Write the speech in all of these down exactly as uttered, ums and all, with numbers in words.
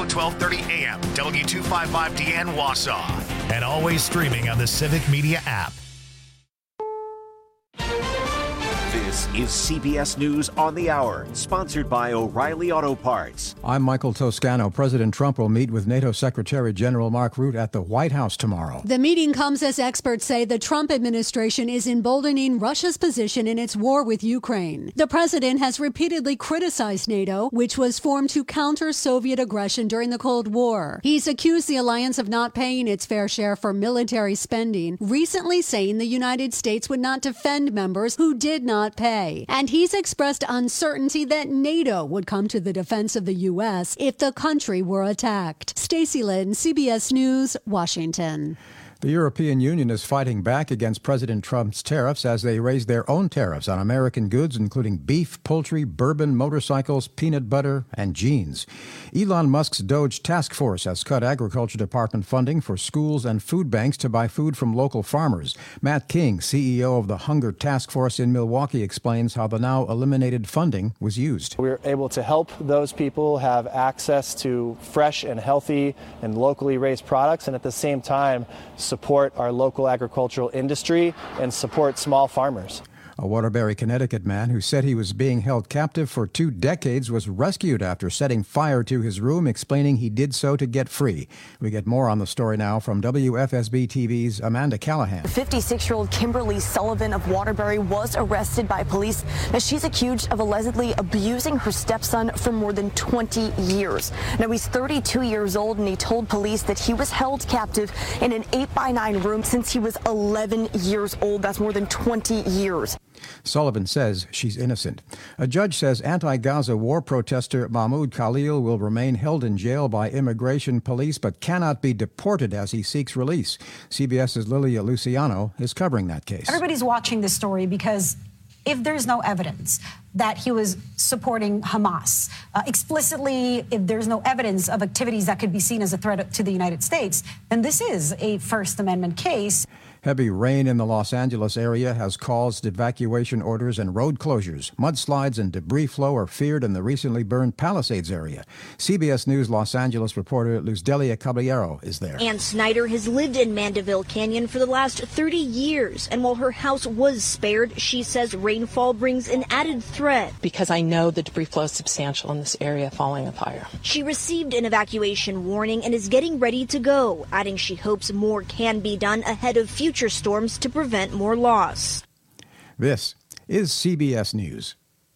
twelve thirty A M, W two fifty-five D N Wausau. And always streaming on the Civic Media app. This is C B S News on the Hour, sponsored by O'Reilly Auto Parts. I'm Michael Toscano. President Trump will meet with NATO Secretary General Mark Rutte at the White House tomorrow. The meeting comes as experts say the Trump administration is emboldening Russia's position in its war with Ukraine. The president has repeatedly criticized NATO, which was formed to counter Soviet aggression during the Cold War. He's accused the alliance of not paying its fair share for military spending, recently saying the United States would not defend members who did not pay. And he's expressed uncertainty that NATO would come to the defense of the U S if the country were attacked. Stacey Lynn, C B S News, Washington. The European Union is fighting back against President Trump's tariffs as they raise their own tariffs on American goods, including beef, poultry, bourbon, motorcycles, peanut butter, and jeans. Elon Musk's DOGE task force has cut Agriculture Department funding for schools and food banks to buy food from local farmers. Matt King, C E O of the Hunger Task Force in Milwaukee, explains how the now eliminated funding was used. We were able to help those people have access to fresh and healthy and locally raised products, and at the same time support our local agricultural industry and support small farmers. A Waterbury, Connecticut man who said he was being held captive for two decades was rescued after setting fire to his room, explaining he did so to get free. We get more on the story now from W F S B T V's Amanda Callahan. fifty-six-year-old Kimberly Sullivan of Waterbury was arrested by police as she's accused of allegedly abusing her stepson for more than twenty years. Now, he's thirty-two years old, and he told police that he was held captive in an eight by nine room since he was eleven years old. That's more than twenty years. Sullivan says she's innocent. A judge says anti-Gaza war protester Mahmoud Khalil will remain held in jail by immigration police but cannot be deported as he seeks release. CBS's Lilia Luciano is covering that case. Everybody's watching this story because if there's no evidence that he was supporting Hamas, uh, explicitly, if there's no evidence of activities that could be seen as a threat to the United States, then this is a First Amendment case. Heavy rain in the Los Angeles area has caused evacuation orders and road closures. Mudslides and debris flow are feared in the recently burned Palisades area. C B S News Los Angeles reporter Luz Delia Caballero is there. Ann Snyder has lived in Mandeville Canyon for the last thirty years, and while her house was spared, she says rainfall brings an added threat. Because I know the debris flow is substantial in this area following a fire. She received an evacuation warning and is getting ready to go, adding she hopes more can be done ahead of future future storms to prevent more loss. This is C B S News.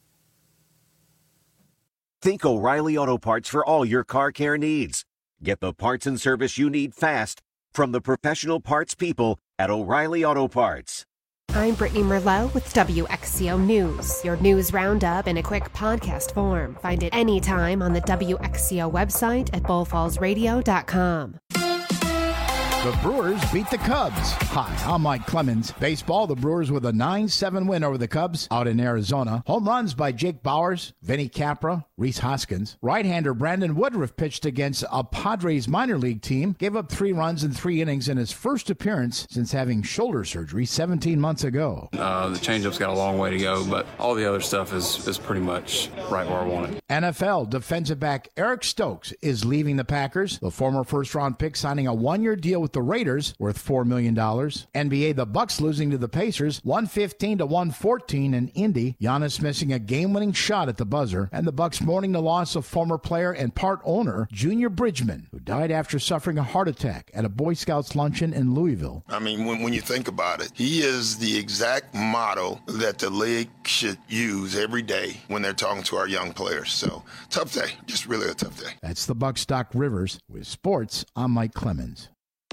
Think O'Reilly Auto Parts for all your car care needs. Get the parts and service you need fast from the professional parts people at O'Reilly Auto Parts. I'm Brittany Merlot with W X C O News, your news roundup in a quick podcast form. Find it anytime on the W X C O website at bull falls radio dot com. The Brewers beat the Cubs. Hi, I'm Mike Clemens. Baseball, the Brewers with a nine seven win over the Cubs out in Arizona. Home runs by Jake Bauers, Vinny Capra, Rhys Hoskins. Right-hander Brandon Woodruff pitched against a Padres minor league team, gave up three runs in three innings in his first appearance since having shoulder surgery seventeen months ago. Uh, the changeup's got a long way to go, but all the other stuff is, is pretty much right where I want it. N F L defensive back Eric Stokes is leaving the Packers. The former first-round pick signing a one-year deal with the Raiders worth four million dollars. N B A, the Bucks losing to the Pacers one fifteen to one fourteen in Indy. Giannis missing a game-winning shot at the buzzer, and the Bucks mourning the loss of former player and part owner Junior Bridgman, who died after suffering a heart attack at a Boy Scouts luncheon in Louisville. I mean, when, when you think about it, he is the exact model that the league should use every day when they're talking to our young players. So, tough day. Just really a tough day. That's the Bucks Doc Rivers. With sports, I'm Mike Clemens.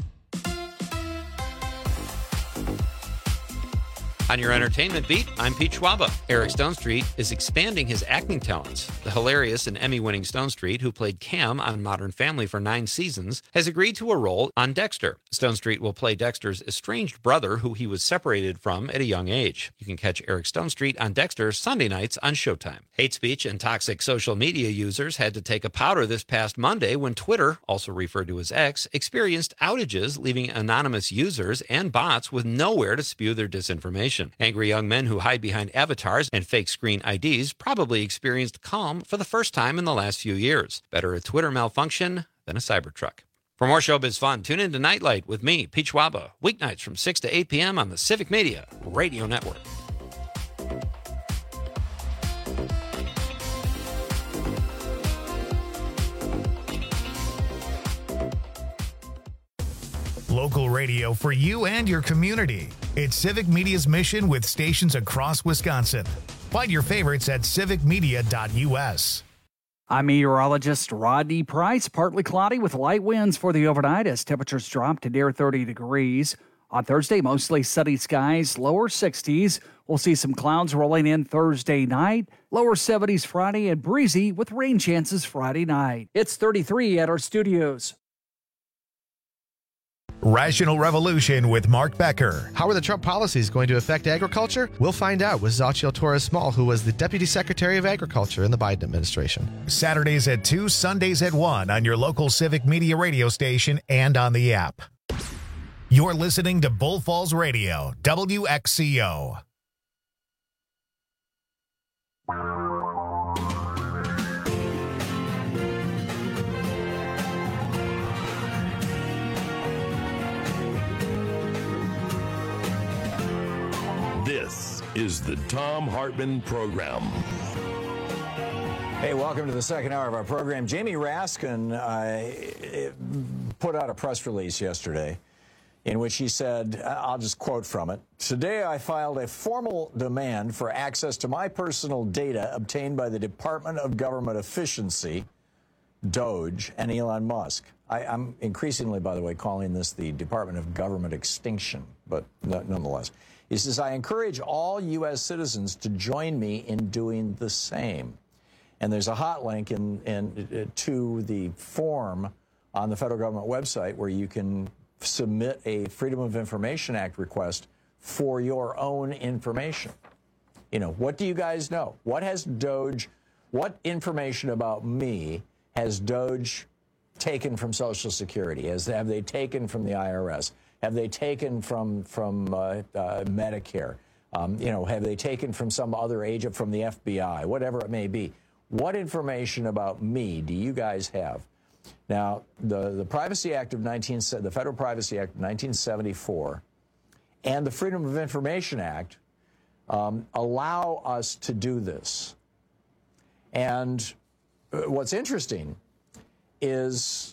On your entertainment beat, I'm Pete Schwaba. Eric Stonestreet is expanding his acting talents. The hilarious and Emmy-winning Stonestreet, who played Cam on Modern Family for nine seasons, has agreed to a role on Dexter. Stonestreet will play Dexter's estranged brother, who he was separated from at a young age. You can catch Eric Stonestreet on Dexter Sunday nights on Showtime. Hate speech and toxic social media users had to take a powder this past Monday when Twitter, also referred to as X, experienced outages, leaving anonymous users and bots with nowhere to spew their disinformation. malfunction. Angry young men who hide behind avatars and fake screen I Ds probably experienced calm for the first time in the last few years. Better a Twitter malfunction than a Cybertruck. For more showbiz fun, tune in to Nightlight with me, Pete Schwaba, weeknights from six to eight p.m. on the Civic Media Radio Network. Local radio for you and your community. It's Civic Media's mission with stations across Wisconsin. Find your favorites at civic media dot u s. I'm meteorologist Rodney Price. Partly cloudy with light winds for the overnight as temperatures drop to near thirty degrees. On Thursday, mostly sunny skies, lower sixties. We'll see some clouds rolling in Thursday night, lower seventies Friday, and breezy with rain chances Friday night. It's thirty-three at our studios. Rational Revolution with Mark Becker. How are the Trump policies going to affect agriculture? We'll find out with Xochitl Torres-Small, who was the Deputy Secretary of Agriculture in the Biden administration. Saturdays at two, Sundays at one on your local Civic Media radio station and on the app. You're listening to Bull Falls Radio, W X C O. This is the Thom Hartmann Program. Hey, welcome to the second hour of our program. Jamie Raskin uh, put out a press release yesterday in which he said, I'll just quote from it, "Today I filed a formal demand for access to my personal data obtained by the Department of Government Efficiency, Doge, and Elon Musk." I, I'm increasingly, by the way, calling this the Department of Government Extinction, but no, nonetheless. He says, "I encourage all U S citizens to join me in doing the same." And there's a hot link in, in, uh, to the form on the federal government website where you can submit a Freedom of Information Act request for your own information. You know, what do you guys know? What has Doge, what information about me has Doge taken from Social Security? Has, have they taken from the I R S? Have they taken from from uh, uh, Medicare? Um, you know, have they taken from some other agent, from the F B I, whatever it may be? What information about me do you guys have? Now, the the Privacy Act of nineteen the Federal Privacy Act of nineteen seventy-four and the Freedom of Information Act um, allow us to do this. And what's interesting is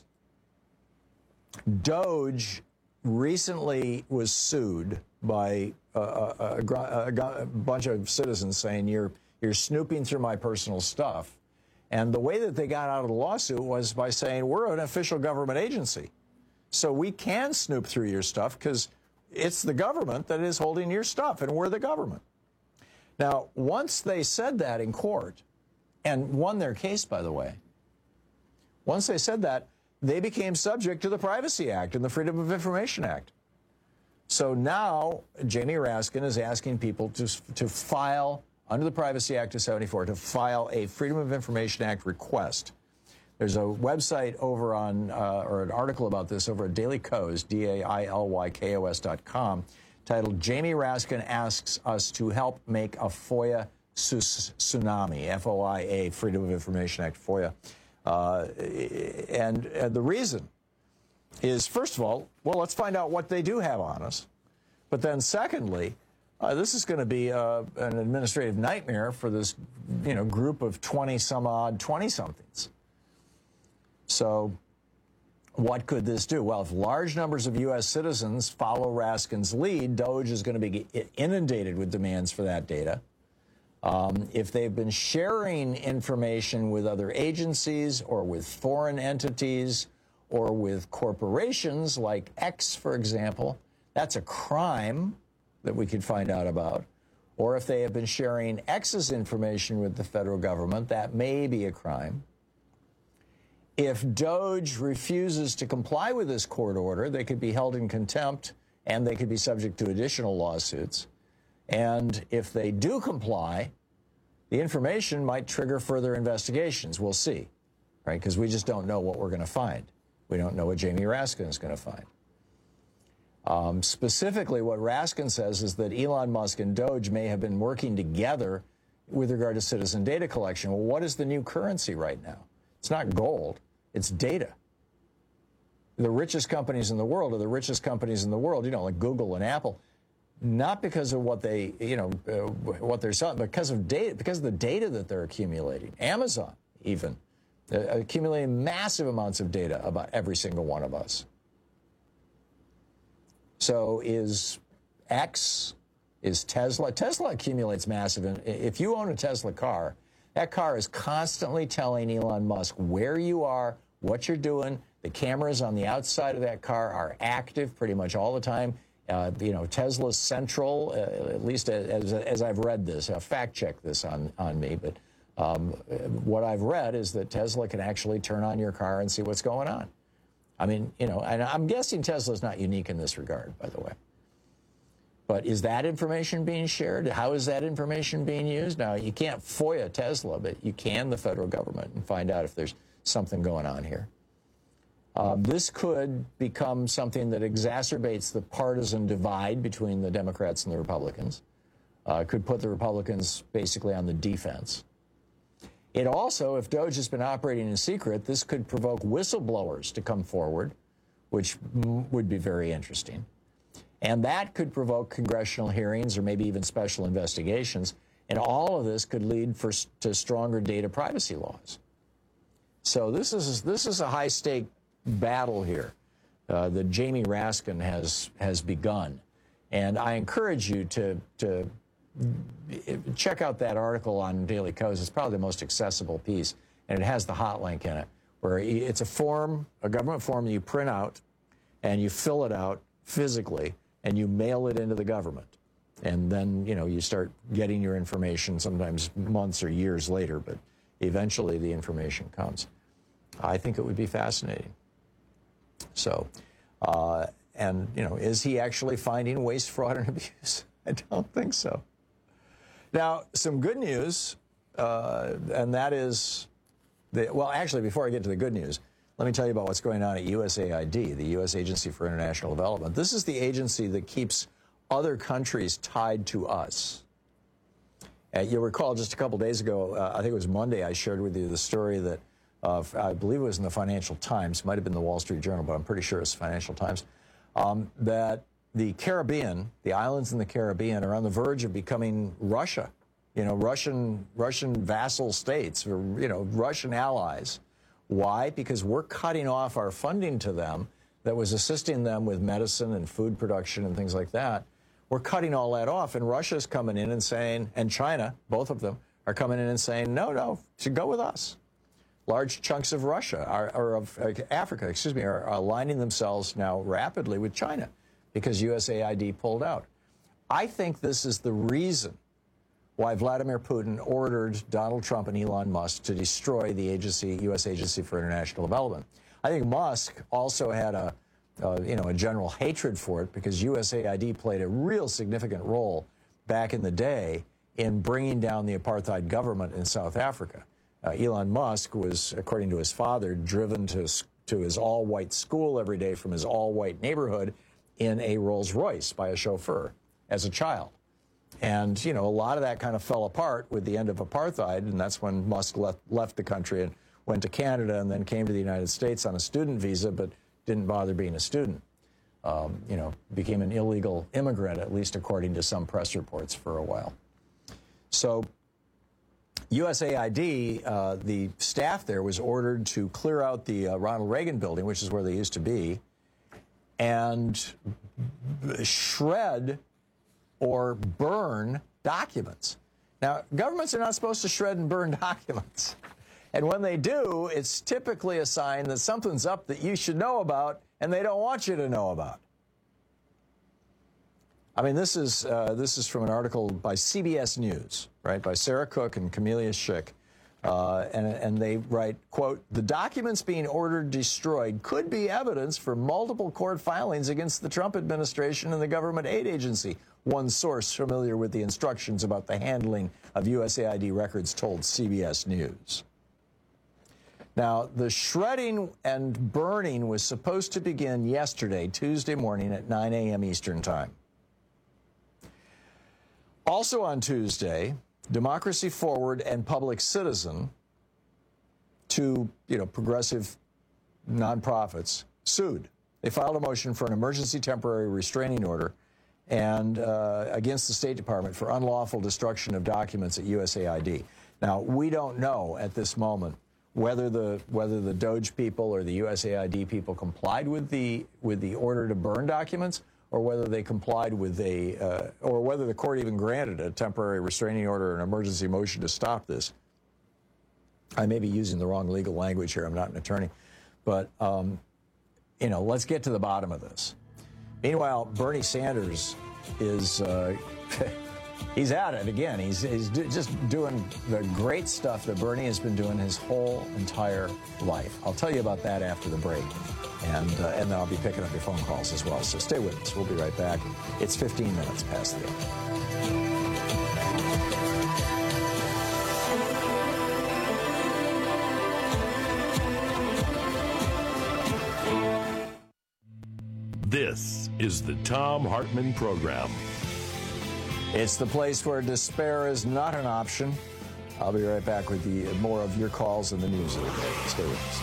Doge recently was sued by a, a, a, a bunch of citizens saying you're you're snooping through my personal stuff. And the way that they got out of the lawsuit was by saying we're an official government agency, so we can snoop through your stuff because it's the government that is holding your stuff, and we're the government. Now, once they said that in court, and won their case, by the way, once they said that, they became subject to the Privacy Act and the Freedom of Information Act. So now Jamie Raskin is asking people to, to file, under the Privacy Act of seventy-four, to file a Freedom of Information Act request. There's a website over on, uh, or an article about this over at Daily Kos, D A I L Y K O S dot com, titled Jamie Raskin Asks Us to Help Make a FOIA Tsunami, F O I A, Freedom of Information Act, FOIA. Uh, and, and the reason is, first of all, well, let's find out what they do have on us. But then secondly, uh, this is going to be uh, an administrative nightmare for this, you know, group of twenty some odd twenty-somethings. So what could this do? Well, if large numbers of U S citizens follow Raskin's lead, Doge is going to be inundated with demands for that data. Um, if they've been sharing information with other agencies or with foreign entities or with corporations like X, for example, that's a crime that we could find out about. Or if they have been sharing X's information with the federal government, that may be a crime. If Doge refuses to comply with this court order, they could be held in contempt and they could be subject to additional lawsuits. And if they do comply, the information might trigger further investigations. We'll see, right? Because we just don't know what we're going to find. We don't know what Jamie Raskin is going to find. Um, specifically, what Raskin says is that Elon Musk and Doge may have been working together with regard to citizen data collection. Well, what is the new currency right now? It's not gold, it's data. The richest companies in the world are the richest companies in the world, you know, like Google and Apple, not because of what they, you know, uh, what they're selling, but because of data, because of the data that they're accumulating. Amazon, even, uh, accumulating massive amounts of data about every single one of us. So is X, is Tesla? Tesla accumulates massive. If you own a Tesla car, that car is constantly telling Elon Musk where you are, what you're doing. The cameras on the outside of that car are active pretty much all the time. Uh, you know, Tesla's central, uh, at least as, as I've read this. I'll fact check this on, on me, but um, what I've read is that Tesla can actually turn on your car and see what's going on. I mean, you know, and I'm guessing Tesla's not unique in this regard, by the way. But is that information being shared? How is that information being used? Now, you can't FOIA Tesla, but you can the federal government and find out if there's something going on here. Uh, this could become something that exacerbates the partisan divide between the Democrats and the Republicans. Uh, could put the Republicans basically on the defense. It also, if Doge has been operating in secret, this could provoke whistleblowers to come forward, which would be very interesting. And that could provoke congressional hearings or maybe even special investigations. And all of this could lead for, to stronger data privacy laws. So this is, this is a high-stake battle here uh, that Jamie Raskin has, has begun. And I encourage you to, to check out that article on Daily Kos. It's probably the most accessible piece, and it has the hot link in it, where it's a form, a government form that you print out, and you fill it out physically, and you mail it into the government. And then, you know, you start getting your information sometimes months or years later, but eventually the information comes. I think it would be fascinating. So, uh, and, you know, is he actually finding waste, fraud, and abuse? I don't think so. Now, some good news, uh, and that is, the, well, actually, before I get to the good news, let me tell you about what's going on at U S A I D, the U S Agency for International Development. This is the agency that keeps other countries tied to us. Uh, you'll recall just a couple days ago, uh, I think it was Monday, I shared with you the story that, uh, I believe it was in the Financial Times, might have been the Wall Street Journal, but I'm pretty sure it's the Financial Times, um, that the Caribbean, the islands in the Caribbean, are on the verge of becoming Russia. You know, Russian Russian vassal states, or, you know, Russian allies. Why? Because we're cutting off our funding to them that was assisting them with medicine and food production and things like that. We're cutting all that off, and Russia's coming in and saying, and China, both of them, are coming in and saying, no, no, to go with us. Large chunks of Russia, are, or of uh, Africa, excuse me, are, are aligning themselves now rapidly with China because U S A I D pulled out. I think this is the reason why Vladimir Putin ordered Donald Trump and Elon Musk to destroy the agency, U S Agency for International Development. I think Musk also had a, uh, you know, a general hatred for it because U S A I D played a real significant role back in the day in bringing down the apartheid government in South Africa. Uh, Elon Musk was, according to his father, driven to, to his all-white school every day from his all-white neighborhood in a Rolls-Royce by a chauffeur as a child. And, you know, a lot of that kind of fell apart with the end of apartheid, and that's when Musk left, left the country and went to Canada and then came to the United States on a student visa, but didn't bother being a student. Um, you know, became an illegal immigrant, at least according to some press reports, for a while. So U S A I D, uh, the staff there was ordered to clear out the uh, Ronald Reagan building, which is where they used to be, and shred or burn documents. Now, governments are not supposed to shred and burn documents. And when they do, it's typically a sign that something's up that you should know about and they don't want you to know about. I mean, this is, uh, this is from an article by C B S News, right, by Sarah Cook and Camelia Schick. Uh, and, and they write, quote, the documents being ordered destroyed could be evidence for multiple court filings against the Trump administration and the government aid agency. One source familiar with the instructions about the handling of U S A I D records told C B S News. Now, the shredding and burning was supposed to begin yesterday, Tuesday morning at nine a.m. Eastern Time. Also on Tuesday, Democracy Forward and Public Citizen, two, you know, progressive nonprofits, sued. They filed a motion for an emergency temporary restraining order and uh, against the State Department for unlawful destruction of documents at U S A I D. Now, we don't know at this moment whether the whether the Doge people or the U S A I D people complied with the with the order to burn documents, or whether they complied with a uh, or whether the court even granted a temporary restraining order or an emergency motion to stop this. I may be using the wrong legal language here. I'm not an attorney, but um, you know, let's get to the bottom of this. Meanwhile, Bernie Sanders is, uh, he's at it again. He's, he's do, just doing the great stuff that Bernie has been doing his whole entire life. I'll tell you about that after the break. And, uh, and then I'll be picking up your phone calls as well. So stay with us. We'll be right back. It's fifteen minutes past the hour. This is the Thom Hartmann Program. It's the place where despair is not an option. I'll be right back with the more of your calls and the news of the day. Stay with us.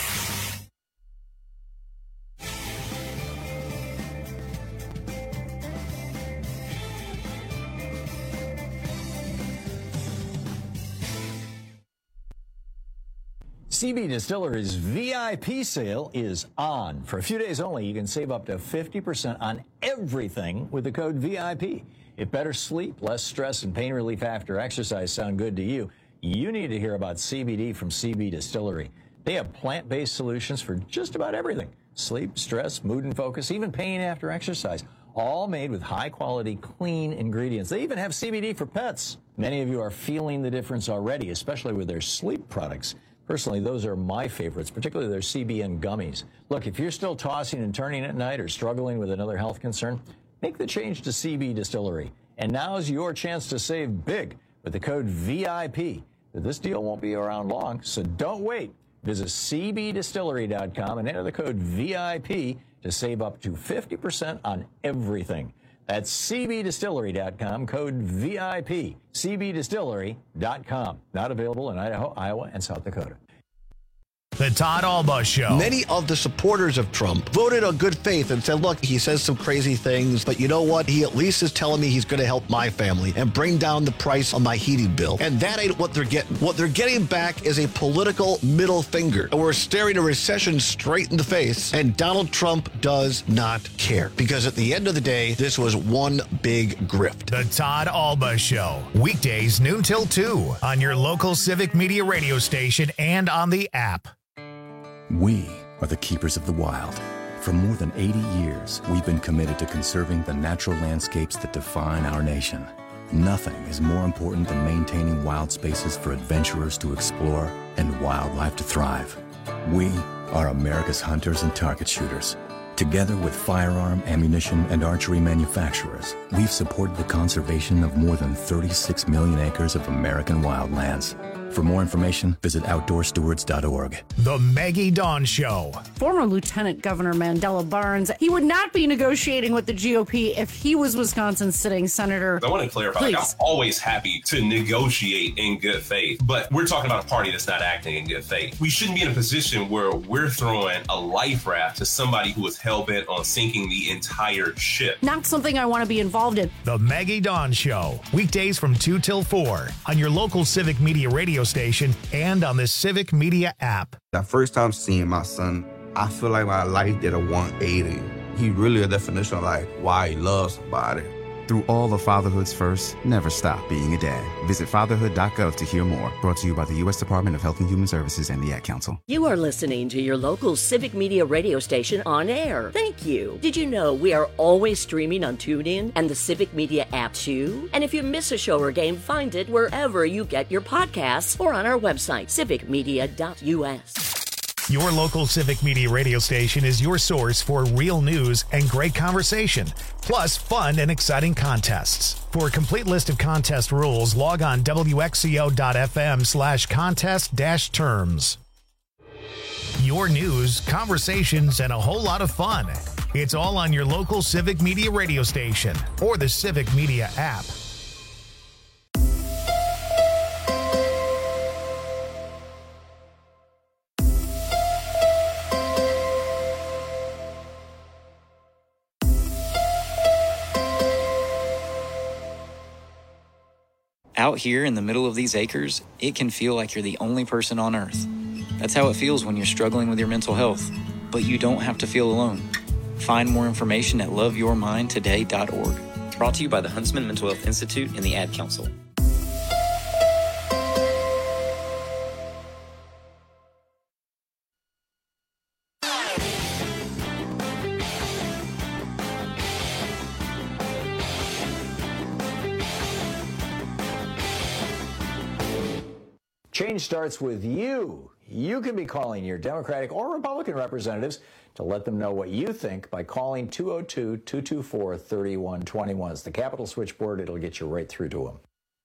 C B Distillery's V I P sale is on. For a few days only, you can save up to fifty percent on everything with the code V I P. If better sleep, less stress, and pain relief after exercise sound good to you, you need to hear about C B D from C B Distillery. They have plant-based solutions for just about everything. Sleep, stress, mood and focus, even pain after exercise. All made with high-quality, clean ingredients. They even have C B D for pets. Many of you are feeling the difference already, especially with their sleep products. Personally, those are my favorites, particularly their C B N gummies. Look, if you're still tossing and turning at night or struggling with another health concern, make the change to C B Distillery. And now's your chance to save big with the code V I P. This deal won't be around long, so don't wait. Visit C B distillery dot com and enter the code V I P to save up to fifty percent on everything. That's C B distillery dot com, code V I P, C B distillery dot com. Not available in Idaho, Iowa, and South Dakota. The Todd Alba Show. Many of the supporters of Trump voted on good faith and said, look, he says some crazy things, but you know what? He at least is telling me he's going to help my family and bring down the price on my heating bill. And that ain't what they're getting. What they're getting back is a political middle finger. And we're staring a recession straight in the face, and Donald Trump does not care. Because at the end of the day, this was one big grift. The Todd Alba Show. Weekdays noon till two on your local Civic Media radio station and on the app. We are the keepers of the wild. For more than eighty years, we've been committed to conserving the natural landscapes that define our nation. Nothing is more important than maintaining wild spaces for adventurers to explore and wildlife to thrive. We are America's hunters and target shooters. Together with firearm, ammunition, and archery manufacturers, we've supported the conservation of more than thirty-six million acres of American wildlands. For more information, visit outdoor stewards dot org. The Maggie Dawn Show. Former Lieutenant Governor Mandela Barnes, he would not be negotiating with the G O P if he was Wisconsin's sitting senator. I want to clarify, like, I'm always happy to negotiate in good faith, but we're talking about a party that's not acting in good faith. We shouldn't be in a position where we're throwing a life raft to somebody who is hell-bent on sinking the entire ship. Not something I want to be involved in. The Maggie Dawn Show. Weekdays from two till four on your local Civic Media radio station and on the Civic Media app. The first time seeing my son, I feel like my life did a one eighty. He really a definition of like why he loves somebody. Through all of fatherhood's first, never stop being a dad. Visit fatherhood dot gov to hear more. Brought to you by the U S Department of Health and Human Services and the Ad Council. You are listening to your local Civic Media radio station on air. Thank you. Did you know we are always streaming on TuneIn and the Civic Media app too? And if you miss a show or game, find it wherever you get your podcasts or on our website, civic media dot U S. Your local Civic Media radio station is your source for real news and great conversation, plus fun and exciting contests. For a complete list of contest rules, log on W X C O dot F M slash contest dash terms. Your news, conversations, and a whole lot of fun. It's all on your local Civic Media radio station or the Civic Media app. Out here in the middle of these acres, it can feel like you're the only person on Earth. That's how it feels when you're struggling with your mental health. But you don't have to feel alone. Find more information at love your mind today dot org. Brought to you by the Huntsman Mental Health Institute and the Ad Council. Change starts with you. You can be calling your Democratic or Republican representatives to let them know what you think by calling two oh two, two two four, three one two one. It's the Capitol switchboard. It'll get you right through to them.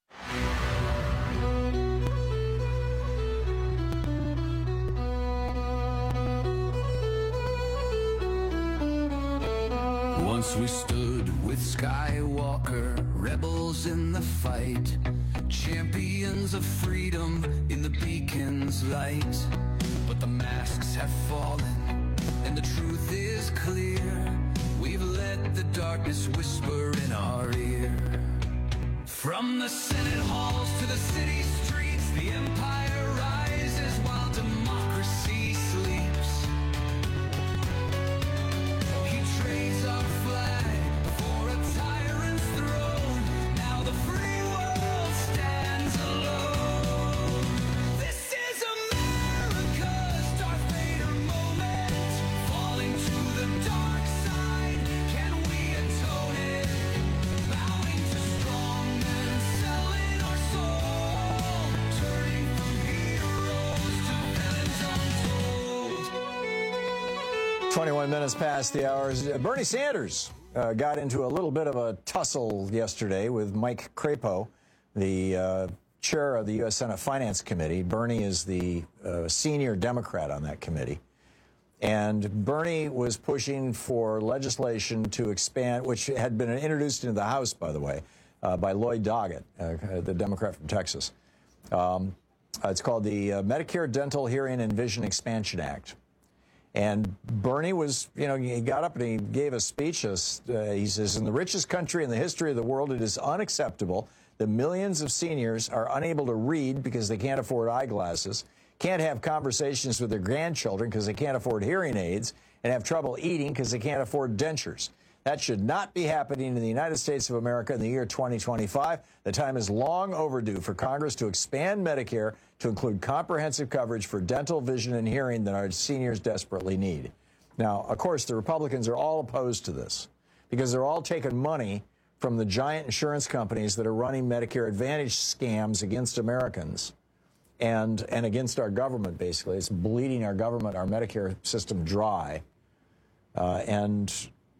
Once we stood with Skywalker, rebels in the fight, champions of freedom in the beacon's light. But the masks have fallen, and the truth is clear. We've let the darkness whisper in our ear. From the Senate halls to the city streets, the empire rises while democracy sleeps. He trades our flag for a tyrant's throne. Now the free world stands alone. This is America's Darth Vader moment. Falling to the dark side, can we atone it? Bowing to strong men, selling our soul. Turning from heroes to villains untold. twenty-one minutes past the hours. Bernie Sanders uh, got into a little bit of a tussle yesterday with Mike Crapo, the uh, chair of the U S Senate Finance Committee. Bernie is the uh, senior Democrat on that committee. And Bernie was pushing for legislation to expand, which had been introduced into the House, by the way, uh, by Lloyd Doggett, uh, the Democrat from Texas. Um, it's called the uh, Medicare Dental Hearing and Vision Expansion Act. And Bernie was, you know, he got up and he gave a speech. Uh, he says, in the richest country in the history of the world, it is unacceptable that millions of seniors are unable to read because they can't afford eyeglasses, can't have conversations with their grandchildren because they can't afford hearing aids, and have trouble eating because they can't afford dentures. That should not be happening in the United States of America in the year twenty twenty-five. The time is long overdue for Congress to expand Medicare to include comprehensive coverage for dental, vision, and hearing that our seniors desperately need. Now, of course, the Republicans are all opposed to this because they're all taking money from the giant insurance companies that are running Medicare Advantage scams against Americans and, and against our government, basically. It's bleeding our government, our Medicare system dry. Uh, and...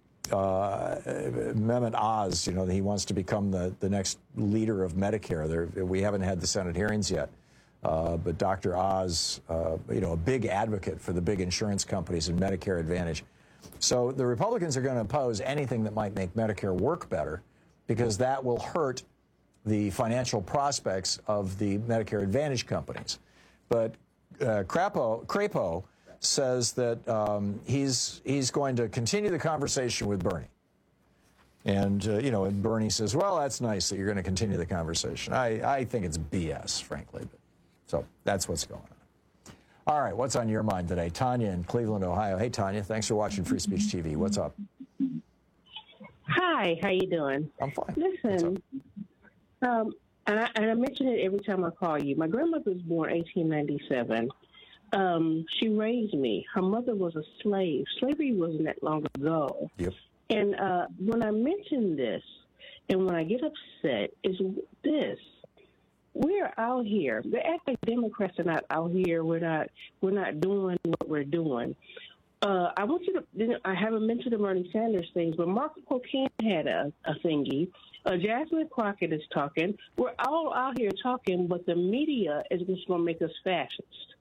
Uh, Mehmet Oz, you know, he wants to become the, the next leader of Medicare. There, we haven't had the Senate hearings yet, uh, but Doctor Oz, uh, you know, a big advocate for the big insurance companies and Medicare Advantage. So the Republicans are going to oppose anything that might make Medicare work better because that will hurt the financial prospects of the Medicare Advantage companies. But uh, Crapo, Crapo says that um, he's he's going to continue the conversation with Bernie. And, uh, you know, and Bernie says, well, that's nice that you're going to continue the conversation. I, I think it's B S, frankly. But, so that's what's going on. All right, what's on your mind today? Tanya in Cleveland, Ohio. Hey, Tanya, thanks for watching Free Speech T V. What's up? Hi, how you doing? I'm fine. Listen, um, and, I, and I mention it every time I call you. My grandmother was born eighteen ninety-seven. Um, she raised me. Her mother was a slave. Slavery wasn't that long ago. Yep. And uh, when I mention this, and when I get upset, is this: we're out here. The act Democrats are not out here. We're not. We're not doing what we're doing. Uh, I want you to. I haven't mentioned the Bernie Sanders things, but Mark Cocaine had a, a thingy. Uh, Jasmine Crockett is talking. We're all out here talking, but the media is just going to make us fascist.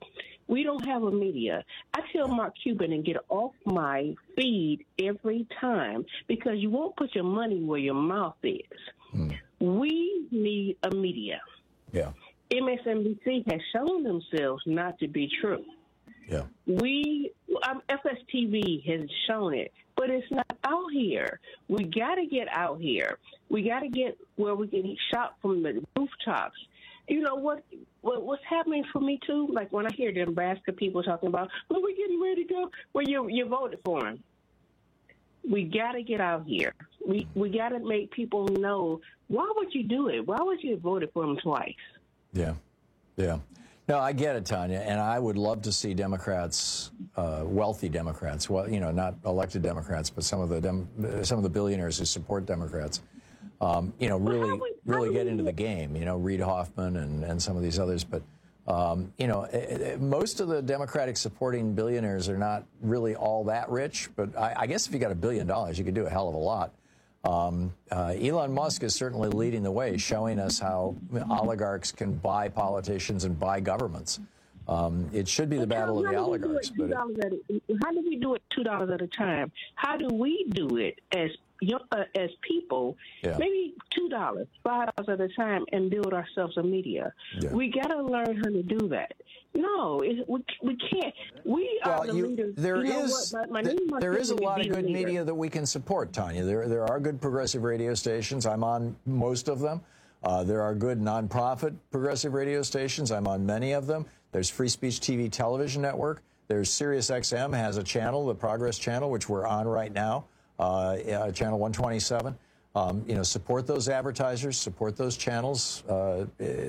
We don't have a media. I tell Mark Cuban and get off my feed every time because you won't put your money where your mouth is. Mm. We need a media. Yeah. M S N B C has shown themselves not to be true. Yeah. We, um, F S T V has shown it, but it's not out here. We got to get out here. We got to get where we can shop from the rooftops. You know what, what? What's happening for me too? Like when I hear the Nebraska people talking about, "Well, we're getting ready to go." Well, you you voted for him. We got to get out here. We we got to make people know. Why would you do it? Why would you have voted for him twice? Yeah, yeah. No, I get it, Tanya, and I would love to see Democrats, uh, wealthy Democrats, well, you know, not elected Democrats, but some of the dem- some of the billionaires who support Democrats, um, you know, really, we, really get into the game. You know, Reid Hoffman and, and some of these others, but um, you know, it, it, most of the Democratic supporting billionaires are not really all that rich. But I, I guess if you got a billion dollars, you could do a hell of a lot. Um, uh, Elon Musk is certainly leading the way, showing us how oligarchs can buy politicians and buy governments. Um, it should be the battle of the oligarchs. But it, how do we do it two dollars at a time? How do we do it as uh, as people? Yeah. Maybe two dollars, five dollars at a time, and build ourselves a media. Yeah. We got to learn how to do that. No, it, we we can't. We well, are the you, leaders. There you know is what? My, my th- name there is a lot of good leader. media that we can support, Tanya. There there are good progressive radio stations. I'm on most of them. Uh, there are good nonprofit progressive radio stations. I'm on many of them. There's Free Speech T V television network. There's Sirius X M has a channel, the Progress Channel, which we're on right now, uh, uh, channel one twenty-seven. Um, you know, support those advertisers, support those channels. Uh,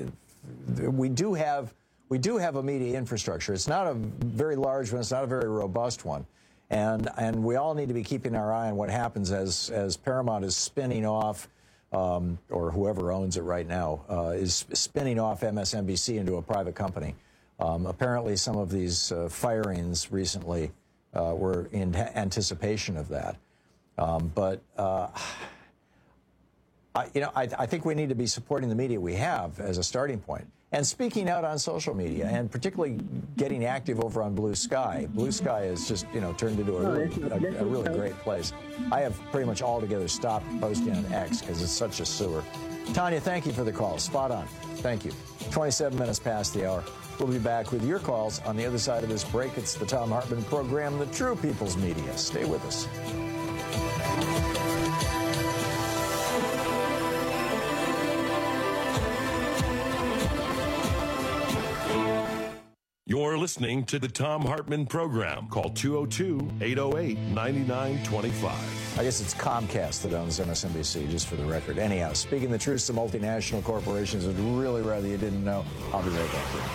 we do have. We do have a media infrastructure. It's not a very large one. It's not a very robust one. And and we all need to be keeping our eye on what happens as, as Paramount is spinning off, um, or whoever owns it right now, uh, is spinning off M S N B C into a private company. Um, apparently some of these uh, firings recently uh, were in anticipation of that. Um, but, uh, I, you know, I, I think we need to be supporting the media we have as a starting point. And speaking out on social media, and particularly getting active over on Blue Sky. Blue Sky has just, you know, turned into a really, a, a really great place. I have pretty much altogether stopped posting on X because it's such a sewer. Tanya, thank you for the call. Spot on. Thank you. twenty-seven minutes past the hour. We'll be back with your calls on the other side of this break. It's the Thom Hartmann Program, the True People's Media. Stay with us. You're listening to the Thom Hartmann Program. Call two oh two, eight oh eight, nine nine two five. I guess it's Comcast that owns M S N B C, just for the record. Anyhow, speaking the truth to multinational corporations, I'd really rather you didn't know. I'll be right back.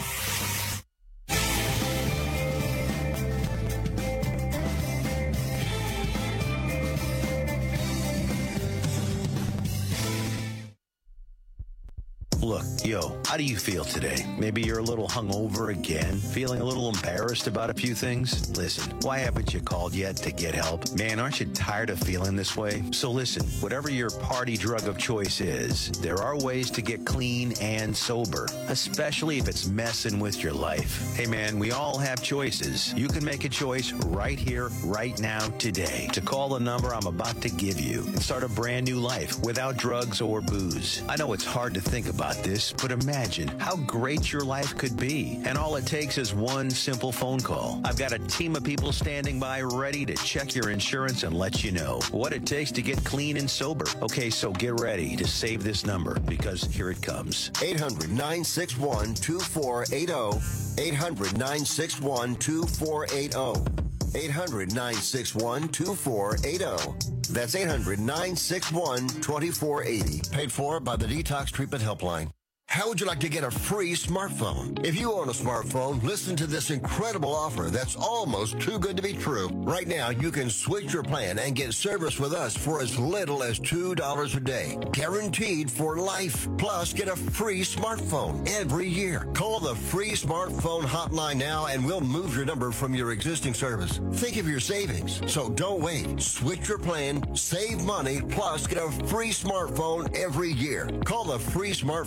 Look, yo, how do you feel today? Maybe you're a little hungover again, feeling a little embarrassed about a few things? Listen, why haven't you called yet to get help? Man, aren't you tired of feeling this way? So listen, whatever your party drug of choice is, there are ways to get clean and sober, especially if it's messing with your life. Hey man, we all have choices. You can make a choice right here, right now, today, to call the number I'm about to give you and start a brand new life without drugs or booze. I know it's hard to think about this, but imagine how great your life could be. And all it takes is one simple phone call. I've got a team of people standing by ready to check your insurance and let you know what it takes to get clean and sober. Okay, so get ready to save this number because here it comes. eight hundred, nine six one, two four eight zero. eight hundred, nine six one, two four eight zero. eight hundred, nine six one, two four eight zero. That's eight hundred, nine six one, two four eight zero. Paid for by the Detox Treatment Helpline. How would you like to get a free smartphone? If you own a smartphone, listen to this incredible offer that's almost too good to be true. Right now, you can switch your plan and get service with us for as little as two dollars a day. Guaranteed for life. Plus, get a free smartphone every year. Call the free smartphone hotline now and we'll move your number from your existing service. Think of your savings. So don't wait. Switch your plan, save money, plus get a free smartphone every year. Call the free smartphone hotline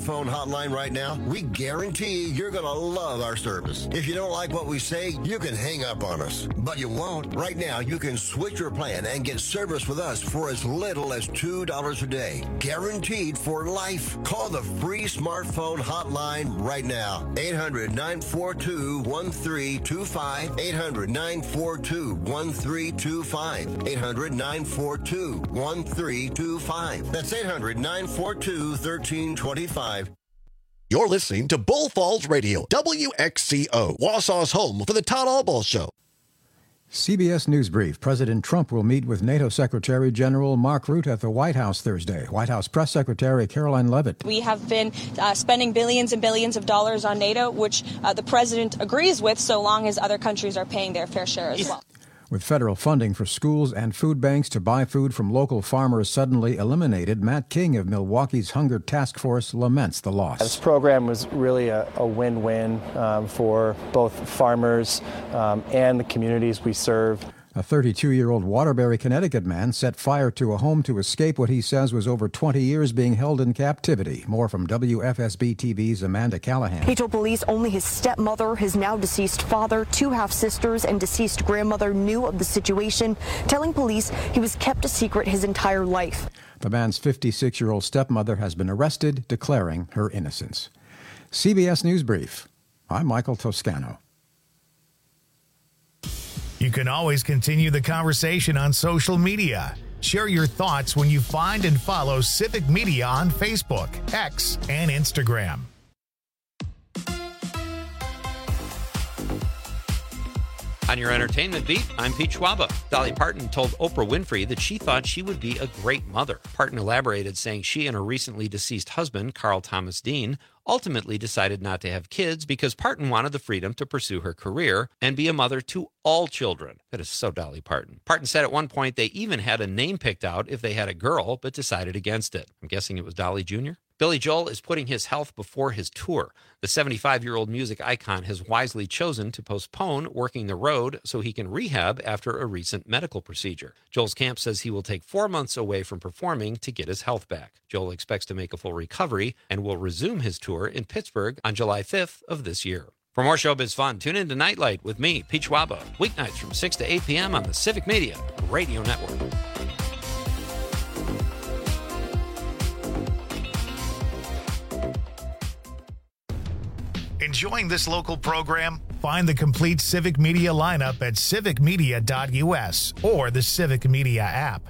hotline right now, we guarantee you're going to love our service. If you don't like what we say, you can hang up on us. But you won't. Right now, you can switch your plan and get service with us for as little as two dollars a day. Guaranteed for life. Call the free smartphone hotline right now. eight hundred, nine four two, one three two five. eight hundred, nine four two, one three two five. eight hundred, nine four two, one three two five. That's eight hundred, nine four two, one three two five. You're listening to Bull Falls Radio, W X C O, Wausau's home for the Todd Albaugh Show. C B S News Brief. President Trump will meet with NATO Secretary General Mark Rutte at the White House Thursday. White House Press Secretary Caroline Leavitt. We have been uh, spending billions and billions of dollars on NATO, which uh, the president agrees with, so long as other countries are paying their fair share as well. With federal funding for schools and food banks to buy food from local farmers suddenly eliminated, Matt King of Milwaukee's Hunger Task Force laments the loss. This program was really a, a win-win um, for both farmers um, and the communities we serve. A thirty-two-year-old Waterbury, Connecticut man set fire to a home to escape what he says was over twenty years being held in captivity. More from W F S B T V's Amanda Callahan. He told police only his stepmother, his now deceased father, two half-sisters, and deceased grandmother knew of the situation, telling police he was kept a secret his entire life. The man's fifty-six-year-old stepmother has been arrested, declaring her innocence. C B S News Brief. I'm Michael Toscano. You can always continue the conversation on social media. Share your thoughts when you find and follow Civic Media on Facebook, X, and Instagram. On your entertainment beat, I'm Pete Schwaba. Dolly Parton told Oprah Winfrey that she thought she would be a great mother. Parton elaborated, saying she and her recently deceased husband, Carl Thomas Dean, ultimately decided not to have kids because Parton wanted the freedom to pursue her career and be a mother to all children. That is so Dolly Parton. Parton said at one point they even had a name picked out if they had a girl, but decided against it. I'm guessing it was Dolly Junior Billy Joel is putting his health before his tour. The seventy-five-year-old music icon has wisely chosen to postpone working the road so he can rehab after a recent medical procedure. Joel's camp says he will take four months away from performing to get his health back. Joel expects to make a full recovery and will resume his tour in Pittsburgh on July fifth of this year. For more showbiz fun, tune in to Nightlight with me, Pete Schwaba, weeknights from six to eight p.m. on the Civic Media Radio Network. Enjoying this local program? Find the complete Civic Media lineup at civic media dot u s or the Civic Media app.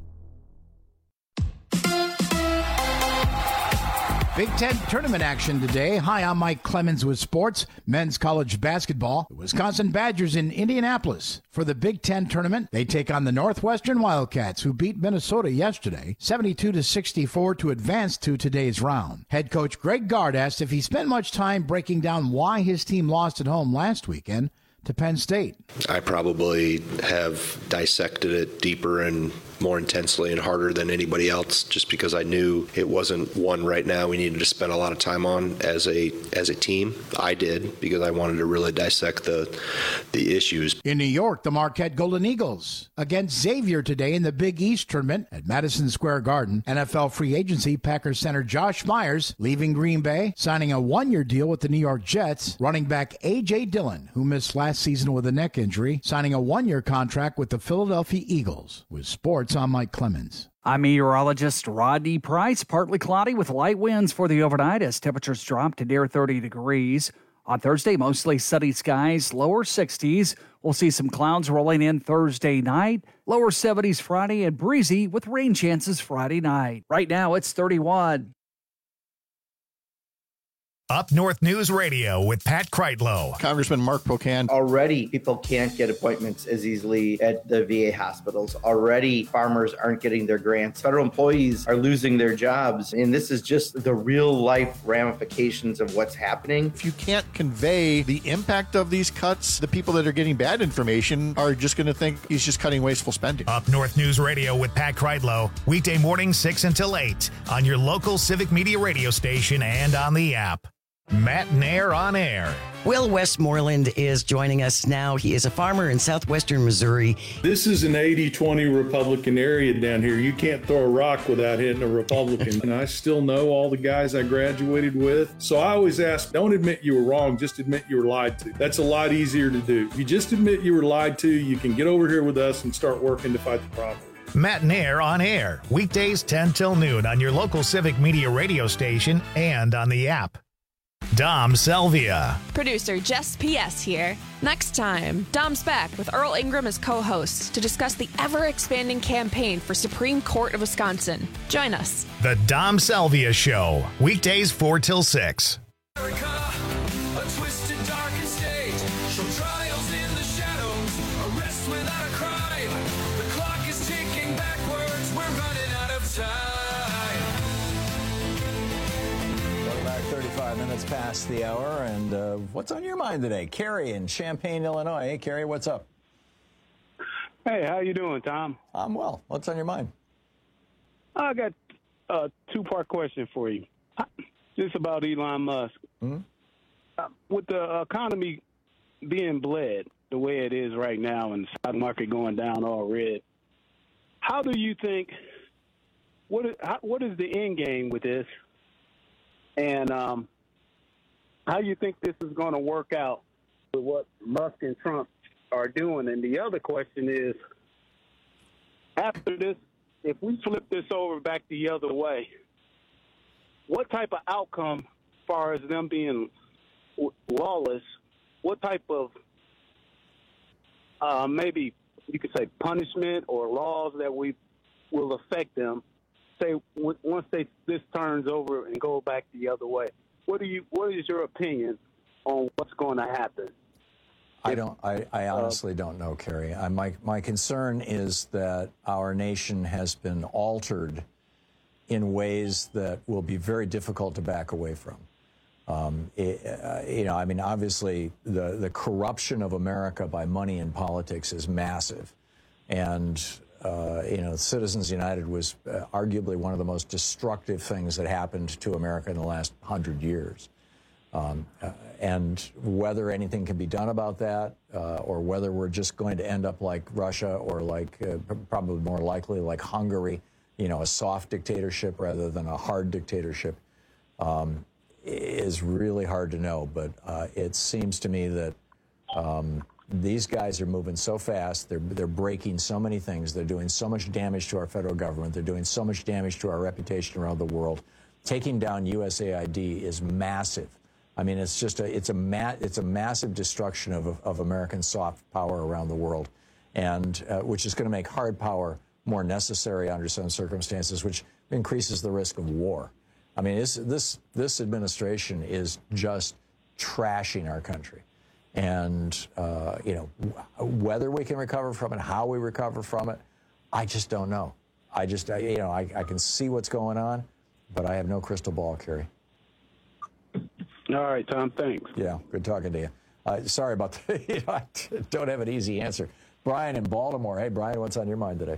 Big Ten tournament action today. Hi, I'm Mike Clemens with sports. Men's college basketball. The Wisconsin Badgers in Indianapolis for the Big Ten tournament. They take on the Northwestern Wildcats, who beat Minnesota yesterday, seventy-two to sixty-four, to advance to today's round. Head coach Greg Gard asked if he spent much time breaking down why his team lost at home last weekend to Penn State. I probably have dissected it deeper and more intensely and harder than anybody else, just because I knew it wasn't one right now we needed to spend a lot of time on as a as a team. I did, because I wanted to really dissect the the issues. In New York, the Marquette Golden Eagles against Xavier today in the Big East tournament at Madison Square Garden. N F L free agency Packers center Josh Myers leaving Green Bay, signing a one-year deal with the New York Jets. Running back A J. Dillon, who missed last season with a neck injury, signing a one-year contract with the Philadelphia Eagles. With sports, I'm Mike Clemens. I'm meteorologist Rodney Price. Partly cloudy with light winds for the overnight as temperatures drop to near thirty degrees. On Thursday, mostly sunny skies, lower sixties. We'll see some clouds rolling in Thursday night, lower seventies Friday, and breezy with rain chances Friday night. Right now, it's thirty-one. Up North News Radio with Pat Kreitlow. Congressman Mark Pocan. Already, people can't get appointments as easily at the V A hospitals. Already, farmers aren't getting their grants. Federal employees are losing their jobs. And this is just the real life ramifications of what's happening. If you can't convey the impact of these cuts, the people that are getting bad information are just going to think he's just cutting wasteful spending. Up North News Radio with Pat Kreitlow. Weekday morning, six until eight on your local Civic Media radio station and on the app. Matt Nair on air. Will Westmoreland is joining us now. He is a farmer in southwestern Missouri. This is an eighty twenty Republican area down here. You can't throw a rock without hitting a Republican. And I still know all the guys I graduated with. So I always ask, don't admit you were wrong, just admit you were lied to. That's a lot easier to do. If you just admit you were lied to, you can get over here with us and start working to fight the problem. Matt Nair on air, weekdays ten till noon on your local Civic Media radio station and on the app. Dom Selvia. Producer Jess P S here. Next time, Dom's back with Earl Ingram as co-host to discuss the ever-expanding campaign for Supreme Court of Wisconsin. Join us. The Dom Selvia Show, weekdays four till six. America, a twisted, darkened state. Show trials in the shadows, arrest without a crime. The clock is ticking backwards, we're running out of time. thirty-five minutes past the hour, and uh, what's on your mind today? Carrie in Champaign, Illinois. Hey, Carrie, what's up? Hey, how you doing, Tom? I'm well. What's on your mind? I got a two-part question for you. This is about Elon Musk. Mm-hmm. Uh, with the economy being bled the way it is right now and the stock market going down all red, how do you think, what is, how, what is the end game with this? And um, how do you think this is going to work out with what Musk and Trump are doing? And the other question is, after this, if we flip this over back the other way, what type of outcome, as far as them being lawless, what type of uh, maybe you could say punishment or laws that we will affect them? Say once they this turns over and go back the other way, what do you? What is your opinion on what's going to happen? I don't. I, I honestly uh, don't know, Carrie. I, my my concern is that our nation has been altered in ways that will be very difficult to back away from. Um, it, uh, you know, I mean, obviously, the the corruption of America by money in politics is massive, and. Uh, you know, Citizens United was uh, arguably one of the most destructive things that happened to America in the last hundred years. Um, uh, and whether anything can be done about that, uh, or whether we're just going to end up like Russia or like, uh, probably more likely like Hungary, you know, a soft dictatorship rather than a hard dictatorship, um, is really hard to know. But uh, it seems to me that um, these guys are moving so fast. They're they're breaking so many things. They're doing so much damage to our federal government. They're doing so much damage to our reputation around the world. Taking down U S A I D is massive. I mean, it's just a it's a ma- it's a massive destruction of of American soft power around the world, and uh, which is going to make hard power more necessary under some circumstances, which increases the risk of war. I mean, this this this administration is just trashing our country. And, uh, you know, whether we can recover from it, how we recover from it, I just don't know. I just, I, you know, I, I can see what's going on, but I have no crystal ball, Kerry. All right, Tom, thanks. Yeah, good talking to you. Uh, sorry about that. You know, I don't have an easy answer. Brian in Baltimore. Hey, Brian, what's on your mind today?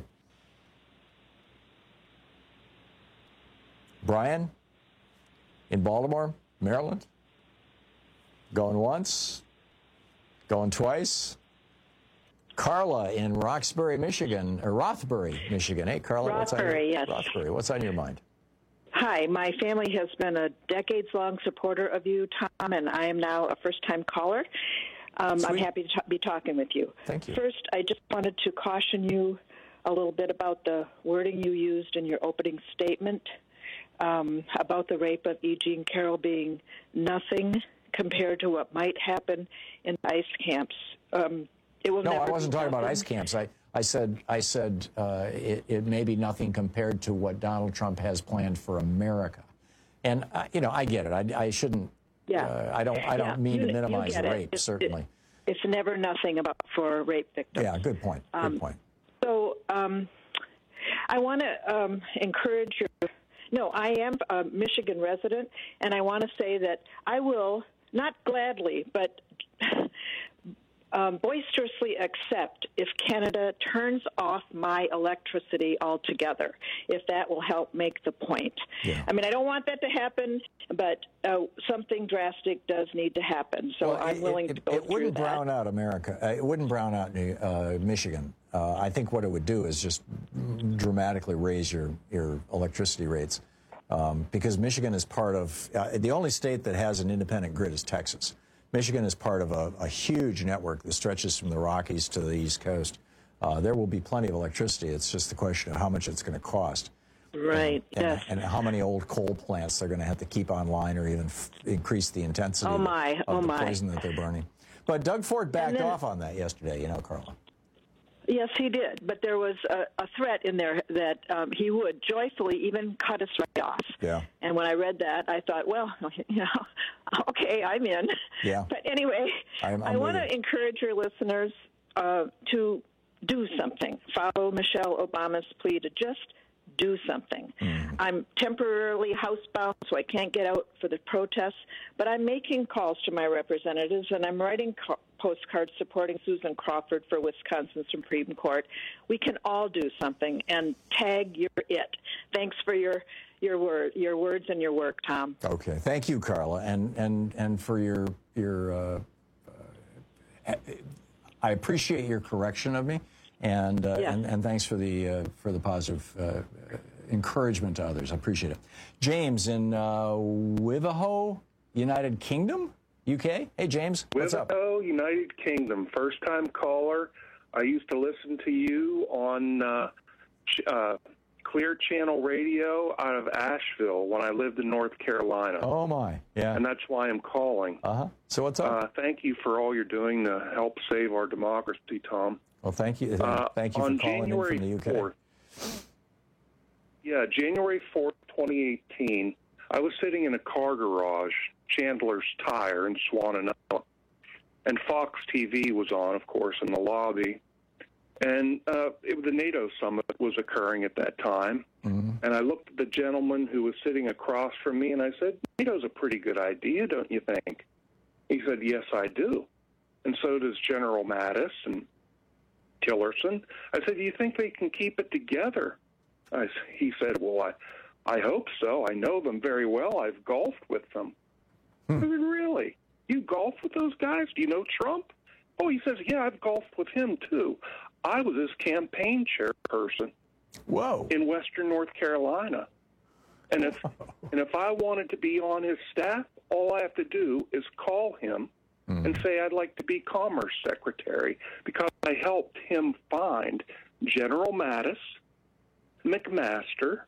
Brian in Baltimore, Maryland? Going once? Going twice? Carla in Roxbury, Michigan, or Rothbury, Michigan. Hey, Carla, what's on your, yes. Rothbury, what's on your mind? Hi, my family has been a decades-long supporter of you, Tom, and I am now a first-time caller. Um, I'm happy to t- be talking with you. Thank you. First, I just wanted to caution you a little bit about the wording you used in your opening statement um, about the rape of E. Jean Carroll being nothing compared to what might happen in ICE camps. Um, it will no, never I wasn't talking nothing. about ICE camps. I, I said, I said uh, it, it may be nothing compared to what Donald Trump has planned for America. And, uh, you know, I get it. I, I shouldn't, yeah. uh, I don't I don't yeah. mean you, to minimize the it. rape, it, certainly. It, it's never nothing about for rape victims. Yeah, good point. Good um, point. So um, I want to um, encourage your, no, I am a Michigan resident, and I want to say that I will, not gladly, but um, boisterously accept if Canada turns off my electricity altogether, if that will help make the point. Yeah. I mean, I don't want that to happen, but uh, something drastic does need to happen. So Well, I'm it- willing it, to go It through wouldn't that. brown out America. Uh, it wouldn't brown out New- uh, Michigan. Uh, I think what it would do is just dramatically raise your, your electricity rates. Um, because Michigan is part of, uh, the only state that has an independent grid is Texas. Michigan is part of a, a huge network that stretches from the Rockies to the East Coast. Uh, there will be plenty of electricity. It's just the question of how much it's going to cost. Right, and, yes. And how many old coal plants they're going to have to keep online or even f- increase the intensity Oh, my. of, Oh, the my. poison that they're burning. But Doug Ford backed then- off on that yesterday, you know, Carla. Yes, he did. But there was a, a threat in there that um, he would joyfully even cut us right off. Yeah. And when I read that, I thought, well, you know, okay, I'm in. Yeah. But anyway, I'm- I I'm want with to encourage your listeners uh, to do something. Follow Michelle Obama's plea to just do something. Mm-hmm. I'm temporarily housebound, so I can't get out for the protests, but I'm making calls to my representatives, and I'm writing co- postcards supporting Susan Crawford for Wisconsin Supreme Court. We can all do something, and tag your it. Thanks for your your word, your words and your work, Tom. Okay, thank you, Carla, and and and for your your. Uh, uh, I appreciate your correction of me, and uh, Yeah. and, and thanks for the uh, for the positive uh, encouragement to others. I appreciate it. James in uh, Wivaho, United Kingdom, U K. Hey, James, what's up? Wivaho, United Kingdom, first-time caller. I used to listen to you on uh, ch- uh, Clear Channel Radio out of Asheville when I lived in North Carolina. Oh my, yeah. And that's why I'm calling. Uh huh. So what's up? Uh, thank you for all you're doing to help save our democracy, Tom. Well, thank you. Uh, thank you for on calling January in from the U K. fourth, yeah, January fourth, twenty eighteen, I was sitting in a car garage, Chandler's Tire in Swannanoa, and Fox T V was on, of course, in the lobby. And uh, it, the NATO summit was occurring at that time. Mm-hmm. And I looked at the gentleman who was sitting across from me, and I said, NATO's a pretty good idea, don't you think? He said, yes, I do. And so does General Mattis and Tillerson. I said, do you think they can keep it together? I, he said, well, I, I hope so. I know them very well. I've golfed with them. I said, really? You golf with those guys? Do you know Trump? Oh, he says, yeah, I've golfed with him, too. I was his campaign chairperson. Whoa. In Western North Carolina. And if and if I wanted to be on his staff, all I have to do is call him mm. and say I'd like to be Commerce Secretary, because I helped him find General Mattis, McMaster,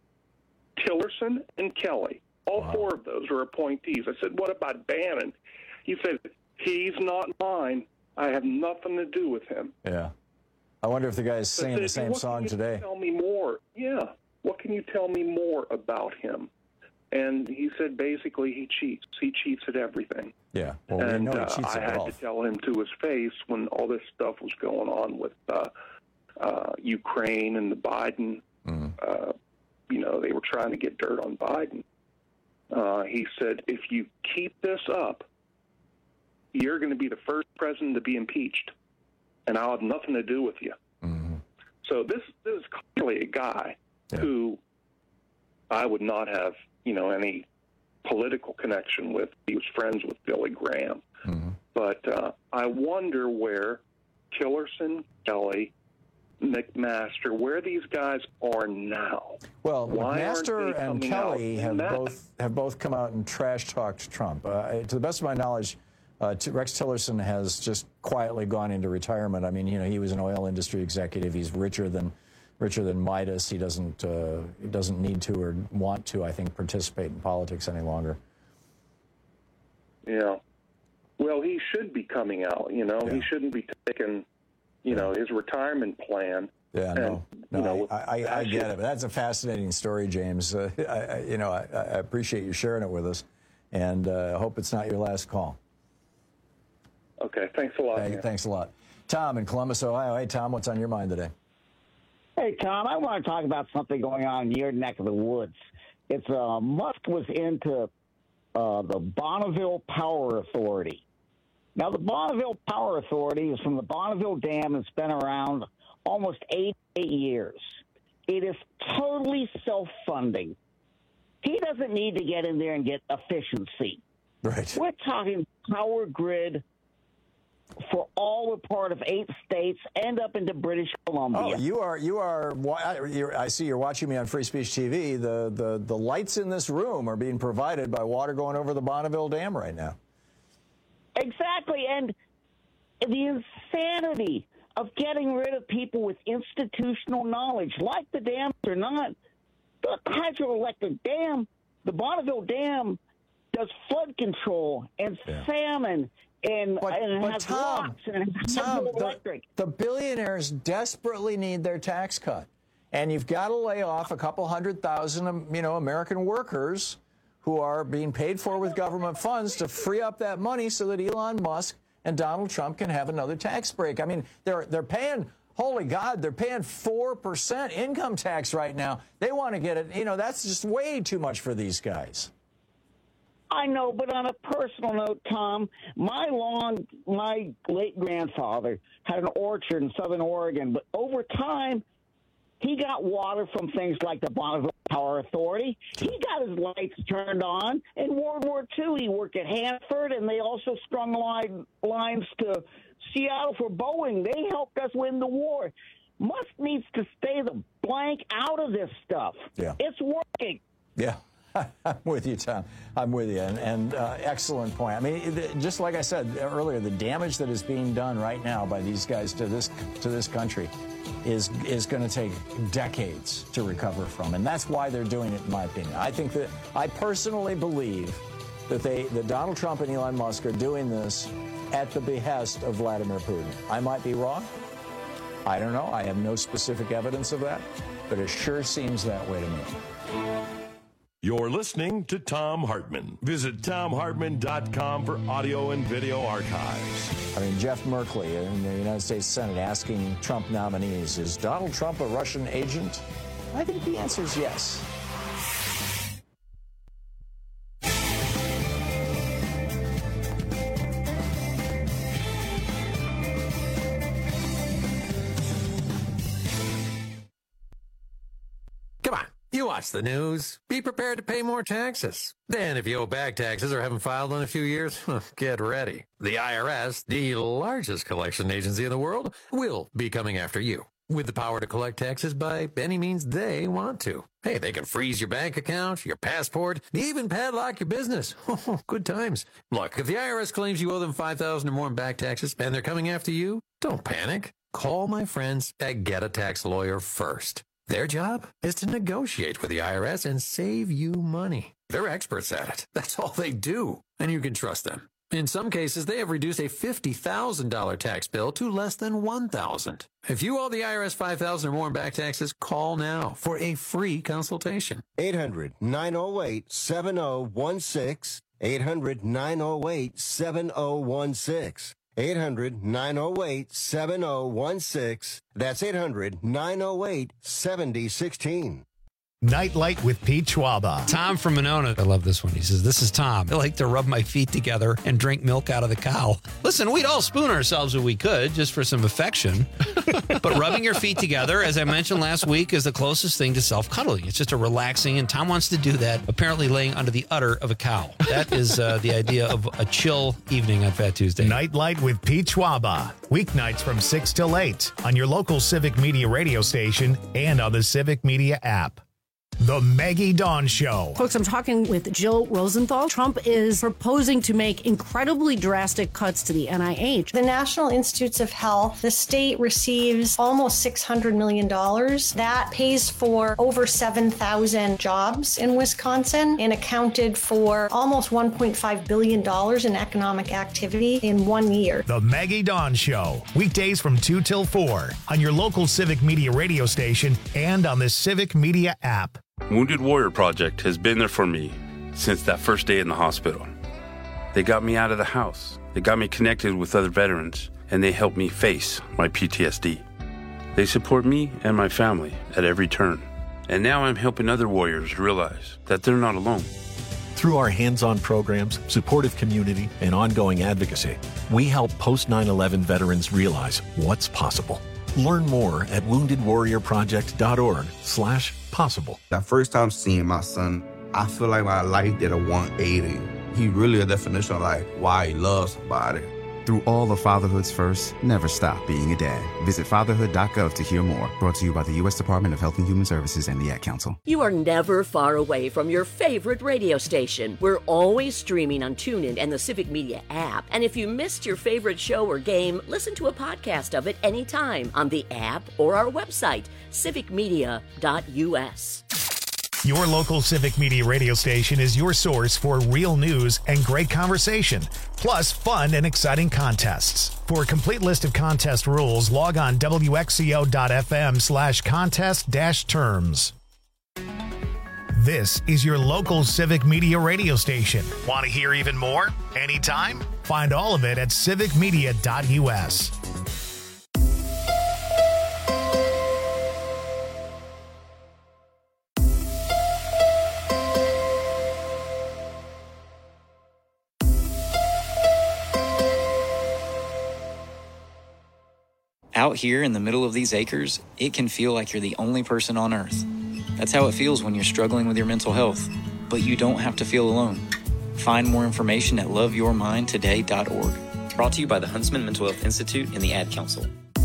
Tillerson, and Kelly. All wow. four of those are appointees. I said, what about Bannon? He said, he's not mine. I have nothing to do with him. Yeah. I wonder if the guy's So I singing said, the same what song can you today. Tell me more. Yeah. What can you tell me more about him? And he said basically he cheats. He cheats at everything. Yeah. Well, we and know he uh, cheats I at had golf. to tell him to his face when all this stuff was going on with uh, uh, Ukraine and the Biden. Mm-hmm. Uh, you know, they were trying to get dirt on Biden. Uh, he said, if you keep this up, you're going to be the first president to be impeached, and I'll have nothing to do with you. Mm-hmm. So this, this is clearly a guy yeah. who I would not have, you know, any political connection with. He was friends with Billy Graham. Mm-hmm. But uh, I wonder where Tillerson, Kelly, McMaster, where these guys are now. Well, Why aren't McMaster they and coming Kelly out have in that? both have both come out and trash talked Trump. Uh, to the best of my knowledge, uh, t- Rex Tillerson has just quietly gone into retirement. I mean, you know, he was an oil industry executive. He's richer than richer than Midas. He doesn't uh, he doesn't need to or want to, I think, participate in politics any longer. Yeah. Well, he should be coming out. You know, Yeah. he shouldn't be taking, you know, his retirement plan. Yeah, no, And, no, you know, I, I, I that get should- it. But that's a fascinating story, James. Uh, I, I, you know, I, I appreciate you sharing it with us, and uh, I hope it's not your last call. Okay, thanks a lot. Hey, man. thanks a lot. Tom in Columbus, Ohio. Hey, Tom, what's on your mind today? Hey, Tom, I want to talk about something going on in your neck of the woods. It's uh, Musk was into uh, the Bonneville Power Authority. Now, the Bonneville Power Authority is from the Bonneville Dam. It's been around almost eighty-eight years. It is totally self-funding. He doesn't need to get in there and get efficiency. Right. We're talking power grid for all or part of eight states and up into British Columbia. Oh, you are, you are, you're, I see you're watching me on Free Speech T V. The, the, the lights in this room are being provided by water going over the Bonneville Dam right now. Exactly, and the insanity of getting rid of people with institutional knowledge, like the dams or not. The hydroelectric dam, the Bonneville Dam, does flood control and yeah. salmon, and, but, and it but has Tom, rocks, and it has Tom, hydroelectric. The, the billionaires desperately need their tax cut, and you've got to lay off a couple hundred thousand, you know, American workers who are being paid for with government funds to free up that money so that Elon Musk and Donald Trump can have another tax break. I mean, they're they're paying, holy God, they're paying four percent income tax right now. They want to get it. You know, that's just way too much for these guys. I know, but on a personal note, Tom, my long, my late grandfather had an orchard in Southern Oregon, but over time, he got water from things like the Bonneville Power Authority. He got his lights turned on. In World War Two, he worked at Hanford, and they also strung line, lines to Seattle for Boeing. They helped us win the war. Musk needs to stay the blank out of this stuff. Yeah. It's working. Yeah. I'm with you, Tom. I'm with you. And, and uh, excellent point. I mean, just like I said earlier, the damage that is being done right now by these guys to this to this country is is going to take decades to recover from. And that's why they're doing it, in my opinion. I think that I personally believe that they that Donald Trump and Elon Musk are doing this at the behest of Vladimir Putin. I might be wrong. I don't know. I have no specific evidence of that, but it sure seems that way to me. You're listening to Thom Hartmann. Visit Thom Hartmann dot com for audio and video archives. I mean, Jeff Merkley in the United States Senate asking Trump nominees, is Donald Trump a Russian agent? I think the answer is yes. You watch the news. Be prepared to pay more taxes. Then if you owe back taxes or haven't filed in a few years, get ready. The I R S, the largest collection agency in the world, will be coming after you with the power to collect taxes by any means they want to. Hey, they can freeze your bank account, your passport, even padlock your business. Good times. Look, if the I R S claims you owe them five thousand dollars or more in back taxes and they're coming after you, don't panic. Call my friends at Get a Tax Lawyer first. Their job is to negotiate with the I R S and save you money. They're experts at it. That's all they do, and you can trust them. In some cases, they have reduced a fifty thousand dollars tax bill to less than one thousand dollars. If you owe the I R S five thousand dollars or more in back taxes, call now for a free consultation. eight hundred, nine oh eight, seven oh one six. eight hundred, nine oh eight, seven oh one six. eight hundred, nine oh eight, seven oh one six. That's eight hundred, nine oh eight, seven oh one six. Nightlight with Pete Schwaba. Tom from Monona. I love this one. He says, this is Tom. I like to rub my feet together and drink milk out of the cow. Listen, we'd all spoon ourselves if we could, just for some affection. But rubbing your feet together, as I mentioned last week, is the closest thing to self-cuddling. It's just a relaxing, and Tom wants to do that, apparently laying under the udder of a cow. That is uh, the idea of a chill evening on Fat Tuesday. Nightlight with Pete Schwaba. Weeknights from six till eight on your local Civic Media radio station and on the Civic Media app. The Maggie Dawn Show. Folks, I'm talking with Jill Rosenthal. Trump is proposing to make incredibly drastic cuts to the N I H. The National Institutes of Health, the state receives almost six hundred million dollars. That pays for over seven thousand jobs in Wisconsin and accounted for almost one point five billion dollars in economic activity in one year. The Maggie Dawn Show. Weekdays from two till four on your local Civic Media radio station and on the Civic Media app. Wounded Warrior Project has been there for me since that first day in the hospital. They got me out of the house. They got me connected with other veterans, and they helped me face my P T S D. They support me and my family at every turn. And now I'm helping other warriors realize that they're not alone. Through our hands-on programs, supportive community, and ongoing advocacy, we help post nine eleven veterans realize what's possible. Learn more at woundedwarriorproject.org slash possible. That first time seeing my son, I feel like my life did a one eighty. He really a definition of like why he loves somebody. Through all of fatherhood's first, never stop being a dad. Visit fatherhood dot gov to hear more. Brought to you by the U S Department of Health and Human Services and the Ad Council. You are never far away from your favorite radio station. We're always streaming on TuneIn and the Civic Media app. And if you missed your favorite show or game, listen to a podcast of it anytime on the app or our website, civic media dot u s. Your local Civic Media radio station is your source for real news and great conversation, plus fun and exciting contests. For a complete list of contest rules, log on W X C O dot F M slash contest dash terms. This is your local Civic Media radio station. Want to hear even more? Anytime? Find all of it at civic media dot u s. Out here in the middle of these acres, it can feel like you're the only person on Earth. That's how it feels when you're struggling with your mental health. But you don't have to feel alone. Find more information at love your mind today dot org. Brought to you by the Huntsman Mental Health Institute and the Ad Council.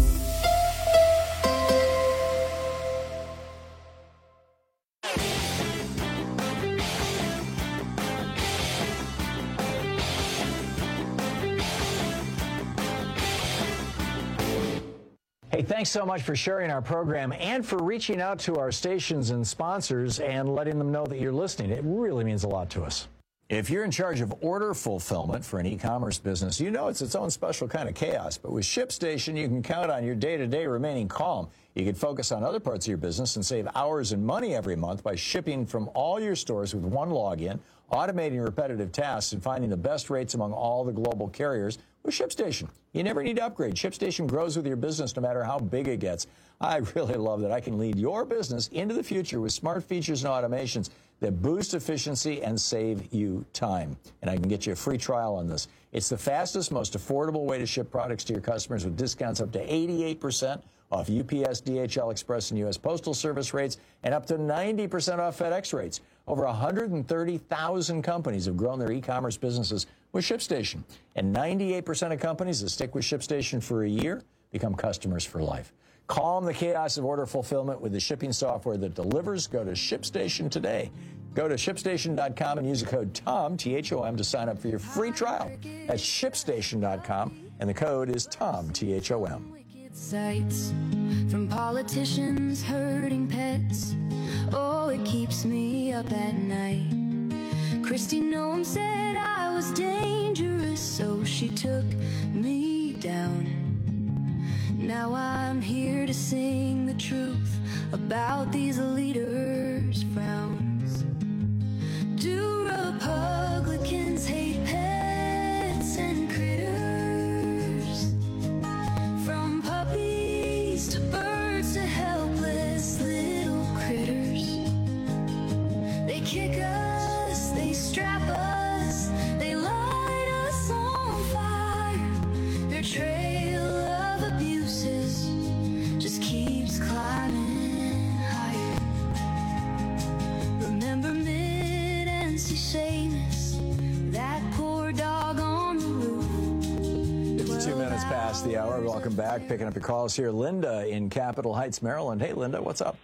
Hey, thanks so much for sharing our program and for reaching out to our stations and sponsors and letting them know that you're listening. It really means a lot to us. If you're in charge of order fulfillment for an e-commerce business, you know it's its own special kind of chaos. But with ShipStation, you can count on your day-to-day remaining calm. You can focus on other parts of your business and save hours and money every month by shipping from all your stores with one login, automating repetitive tasks, and finding the best rates among all the global carriers with ShipStation. You never need to upgrade. ShipStation grows with your business no matter how big it gets. I really love that I can lead your business into the future with smart features and automations that boost efficiency and save you time. And I can get you a free trial on this. It's the fastest, most affordable way to ship products to your customers with discounts up to eighty-eight percent off U P S, D H L Express, and U S Postal Service rates, and up to ninety percent off FedEx rates. Over one hundred thirty thousand companies have grown their e-commerce businesses with ShipStation. And ninety-eight percent of companies that stick with ShipStation for a year become customers for life. Calm the chaos of order fulfillment with the shipping software that delivers. Go to ShipStation today. Go to ship station dot com and use the code TOM, T H O M, to sign up for your free trial. That's ship station dot com, and the code is TOM, T H O M. Sights from politicians hurting pets. Oh, it keeps me up at night. Kristi Noem said I was dangerous, so she took me down. Now I'm here to sing the truth about these leaders' frowns. Do Republicans hate pets and critters? From puppies to birds to helpless little critters. They kick us, they strap us, they light us on fire. Their trail of abuses just keeps climbing higher. Remember Mid-Nancy Seamus, that poor dog on the roof. fifty-two minutes past the hour. Welcome back. Picking up your calls here. Linda in Capitol Heights, Maryland. Hey, Linda, what's up?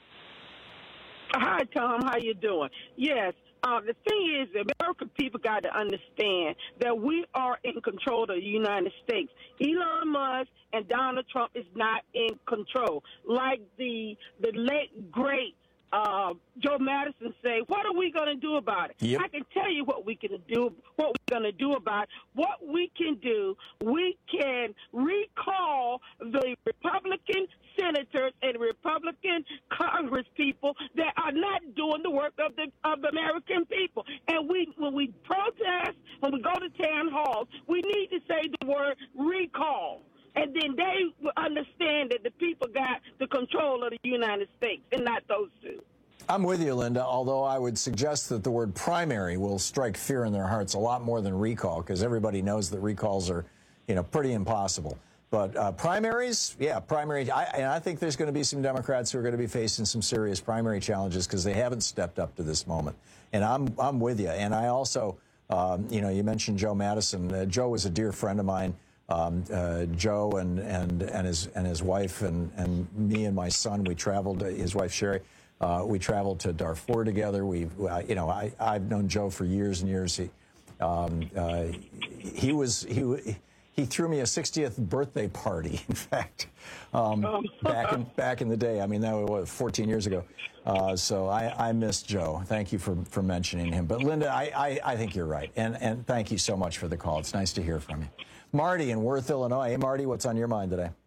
Hi, Tom. How you doing? Yes. Uh, the thing is, the American people got to understand that we are in control of the United States. Elon Musk and Donald Trump is not in control. Like the the late, great uh, Joe Madison say, what are we going to do about it? Yep. I can tell you what we can do, what we're going to do about it. What we can do, we can recall the Republican senators and Republican Congress people that are not doing the work of the of the American people. And we, when we protest, when we go to town halls, we need to say the word recall. And then they will understand that the people got the control of the United States and not those two. I'm with you, Linda, although I would suggest that the word primary will strike fear in their hearts a lot more than recall, because everybody knows that recalls are, you know, pretty impossible. But uh, primaries, yeah, primary. I, and I think there's going to be some Democrats who are going to be facing some serious primary challenges because they haven't stepped up to this moment. And I'm I'm with you. And I also, um, you know, you mentioned Joe Madison. Uh, Joe was a dear friend of mine. Um, uh, Joe and and and his and his wife and and me and my son. We traveled. His wife Sherry. Uh, we traveled to Darfur together. We, uh, you know, I I've known Joe for years and years. He um, uh, he was he. He threw me a sixtieth birthday party, in fact, um, back in back in the day. I mean, that was fourteen years ago. Uh, so I, I miss Joe. Thank you for, for mentioning him. But, Linda, I, I, I think you're right. And, and thank you so much for the call. It's nice to hear from you. Marty in Worth, Illinois. Hey, Marty, what's on your mind today?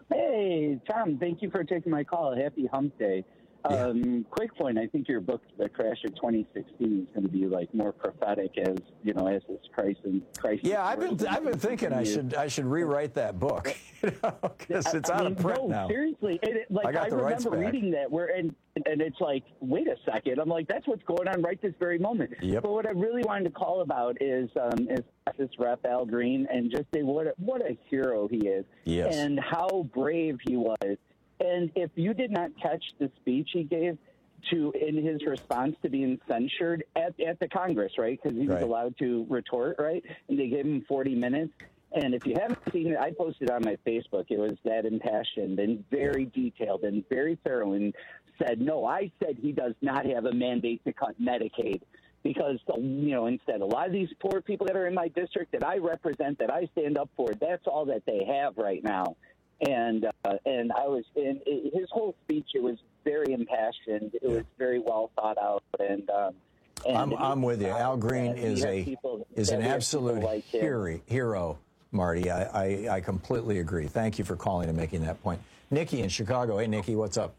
Hey, Tom, thank you for taking my call. Happy hump day. Yeah. Um, quick point, I think your book, The Crash of twenty sixteen, is going to be like more prophetic as, you know, as this crisis. crisis yeah, I've been I've been thinking I should I should rewrite that book, you know, because it's I out mean, of print no, now. seriously, it, it, like I got I the rights remember back. reading that where and and it's like, wait a second, I'm like, that's what's going on right this very moment. Yep. But what I really wanted to call about is um, is this Rep Al Green and just say what a, what a hero he is, Yes. and how brave he was. And if you did not catch the speech he gave to in his response to being censured at, at the Congress, right? Because he was Right. allowed to retort, right? And they gave him forty minutes. And if you haven't seen it, I posted on my Facebook. It was that impassioned and very detailed and very thorough, and said, no, I said he does not have a mandate to cut Medicaid. Because, you know, instead, a lot of these poor people that are in my district that I represent, that I stand up for, that's all that they have right now. And uh, and I was in his whole speech. It was very impassioned. It was very well thought out. And, um, and I'm I'm with you. Al Green and is we have a people- is that an we have absolute people like him. hero, hero, Marty. I, I I completely agree. Thank you for calling and making that point. Nikki in Chicago. Hey, Nikki, what's up?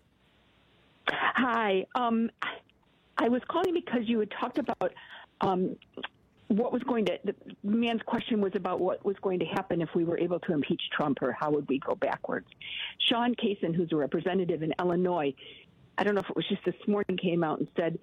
Hi. Um, I was calling because you had talked about um, what was going to, the man's question was about what was going to happen if we were able to impeach Trump, or how would we go backwards. Sean Cason, who's a representative in Illinois, I don't know if it was just this morning, came out and said,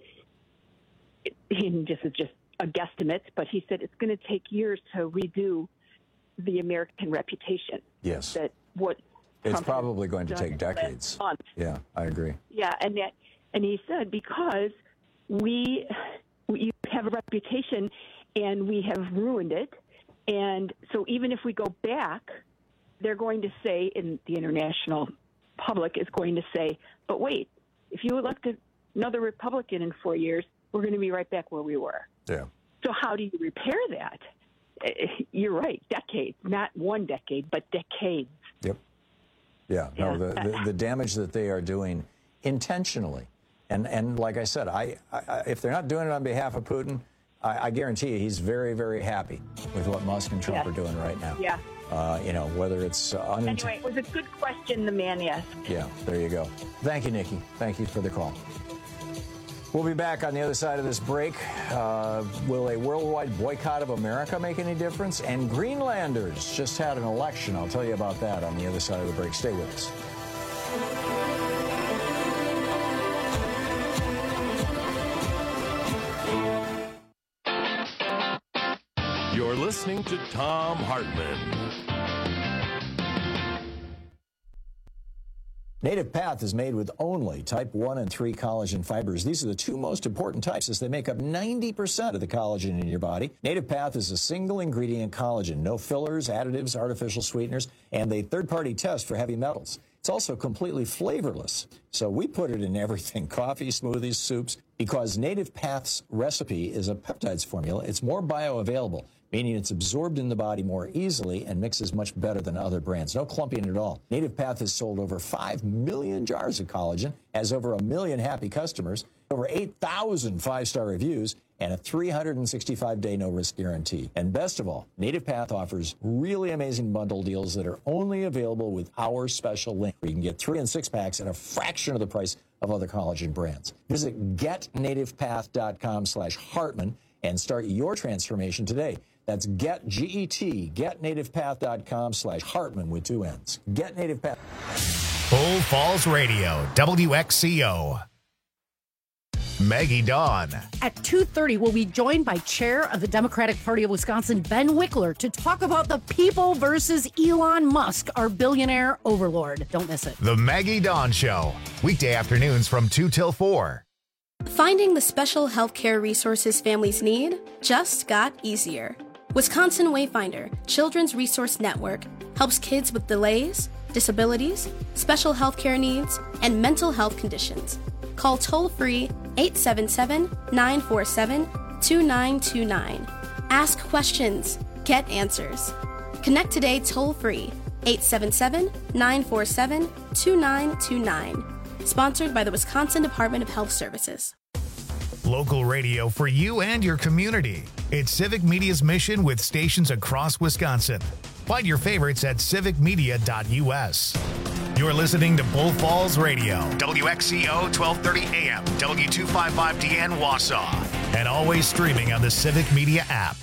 and this is just a guesstimate, but he said it's going to take years to redo the American reputation. Yes. That what It's Trump probably has going to done take in the last decades. month. Yeah, I agree. Yeah, and that, and he said because we, we have a reputation and we have ruined it, and so even if we go back, they're going to say, in the international public is going to say, but wait, if you elect another Republican in four years, we're going to be right back where we were. Yeah. So how do you repair that? Eh, You're right, decades, not one decade, but decades. Yep. Yeah. No, Yeah. the, the the damage that they are doing intentionally, and and like I said, I, I if they're not doing it on behalf of Putin, I, I guarantee you he's very very happy with what Musk and Trump Yeah. are doing right now. Yeah. Uh, you know, whether it's uh, uninten- Anyway, it was a good question the man asked. Yeah, there you go. Thank you, Nikki. Thank you for the call. We'll be back on the other side of this break. Uh, will a worldwide boycott of America make any difference? And Greenlanders just had an election. I'll tell you about that on the other side of the break. Stay with us. You're listening to Thom Hartmann. Native Path is made with only type one and three collagen fibers. These are the two most important types as they make up ninety percent of the collagen in your body. Native Path is a single ingredient collagen, no fillers, additives, artificial sweeteners, and a third-party test for heavy metals. It's also completely flavorless. So we put it in everything, coffee, smoothies, soups, because Native Path's recipe is a peptides formula. It's more bioavailable, meaning it's absorbed in the body more easily and mixes much better than other brands. No clumping at all. Native Path has sold over five million jars of collagen, has over a million happy customers, over eight thousand five-star reviews, and a three hundred sixty-five day no-risk guarantee. And best of all, Native Path offers really amazing bundle deals that are only available with our special link, where you can get three and six packs at a fraction of the price of other collagen brands. Visit getnativepath.com slash Hartman and start your transformation today. That's get, G E T, getnativepath.com slash Hartman with two N's. Get Native Path. Bull Falls Radio, W X C O. Maggie Dawn. At two thirty, we'll be joined by Chair of the Democratic Party of Wisconsin, Ben Wickler, to talk about the people versus Elon Musk, our billionaire overlord. Don't miss it. The Maggie Dawn Show. Weekday afternoons from two till four. Finding the special healthcare resources families need just got easier. Wisconsin Wayfinder, Children's Resource Network, helps kids with delays, disabilities, special healthcare needs, and mental health conditions. Call toll-free eight seven seven, nine four seven, two nine two nine. Ask questions. Get answers. Connect today toll-free eight seven seven, nine four seven, two nine two nine. Sponsored by the Wisconsin Department of Health Services. Local radio for you and your community. It's Civic Media's mission with stations across Wisconsin. Find your favorites at civic media dot u s. You're listening to Bull Falls Radio, W X C O twelve thirty A M, W two fifty-five D N Wausau, and always streaming on the Civic Media app.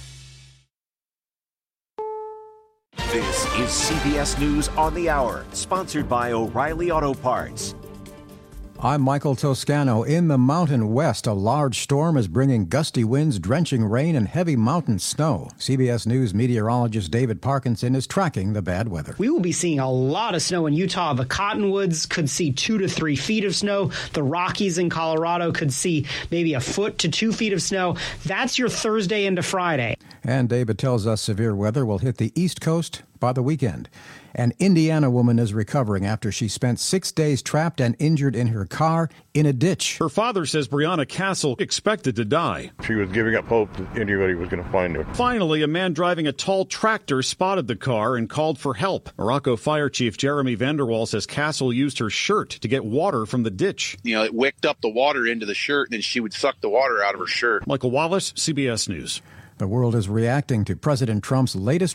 This is C B S News on the Hour, sponsored by O'Reilly Auto Parts. I'm Michael Toscano. In the Mountain West, a large storm is bringing gusty winds, drenching rain, and heavy mountain snow. C B S News meteorologist David Parkinson is tracking the bad weather. We will be seeing a lot of snow in Utah. The Cottonwoods could see two to three feet of snow. The Rockies in Colorado could see maybe a foot to two feet of snow. That's your Thursday into Friday. And David tells us severe weather will hit the East Coast by the weekend. An Indiana woman is recovering after she spent six days trapped and injured in her car in a ditch. Her father says Brianna Castle expected to die. She was giving up hope that anybody was going to find her. Finally, a man driving a tall tractor spotted the car and called for help. Morocco Fire Chief Jeremy Vanderwall says Castle used her shirt to get water from the ditch. You know, it wicked up the water into the shirt, and then she would suck the water out of her shirt. Michael Wallace, C B S News. The world is reacting to President Trump's latest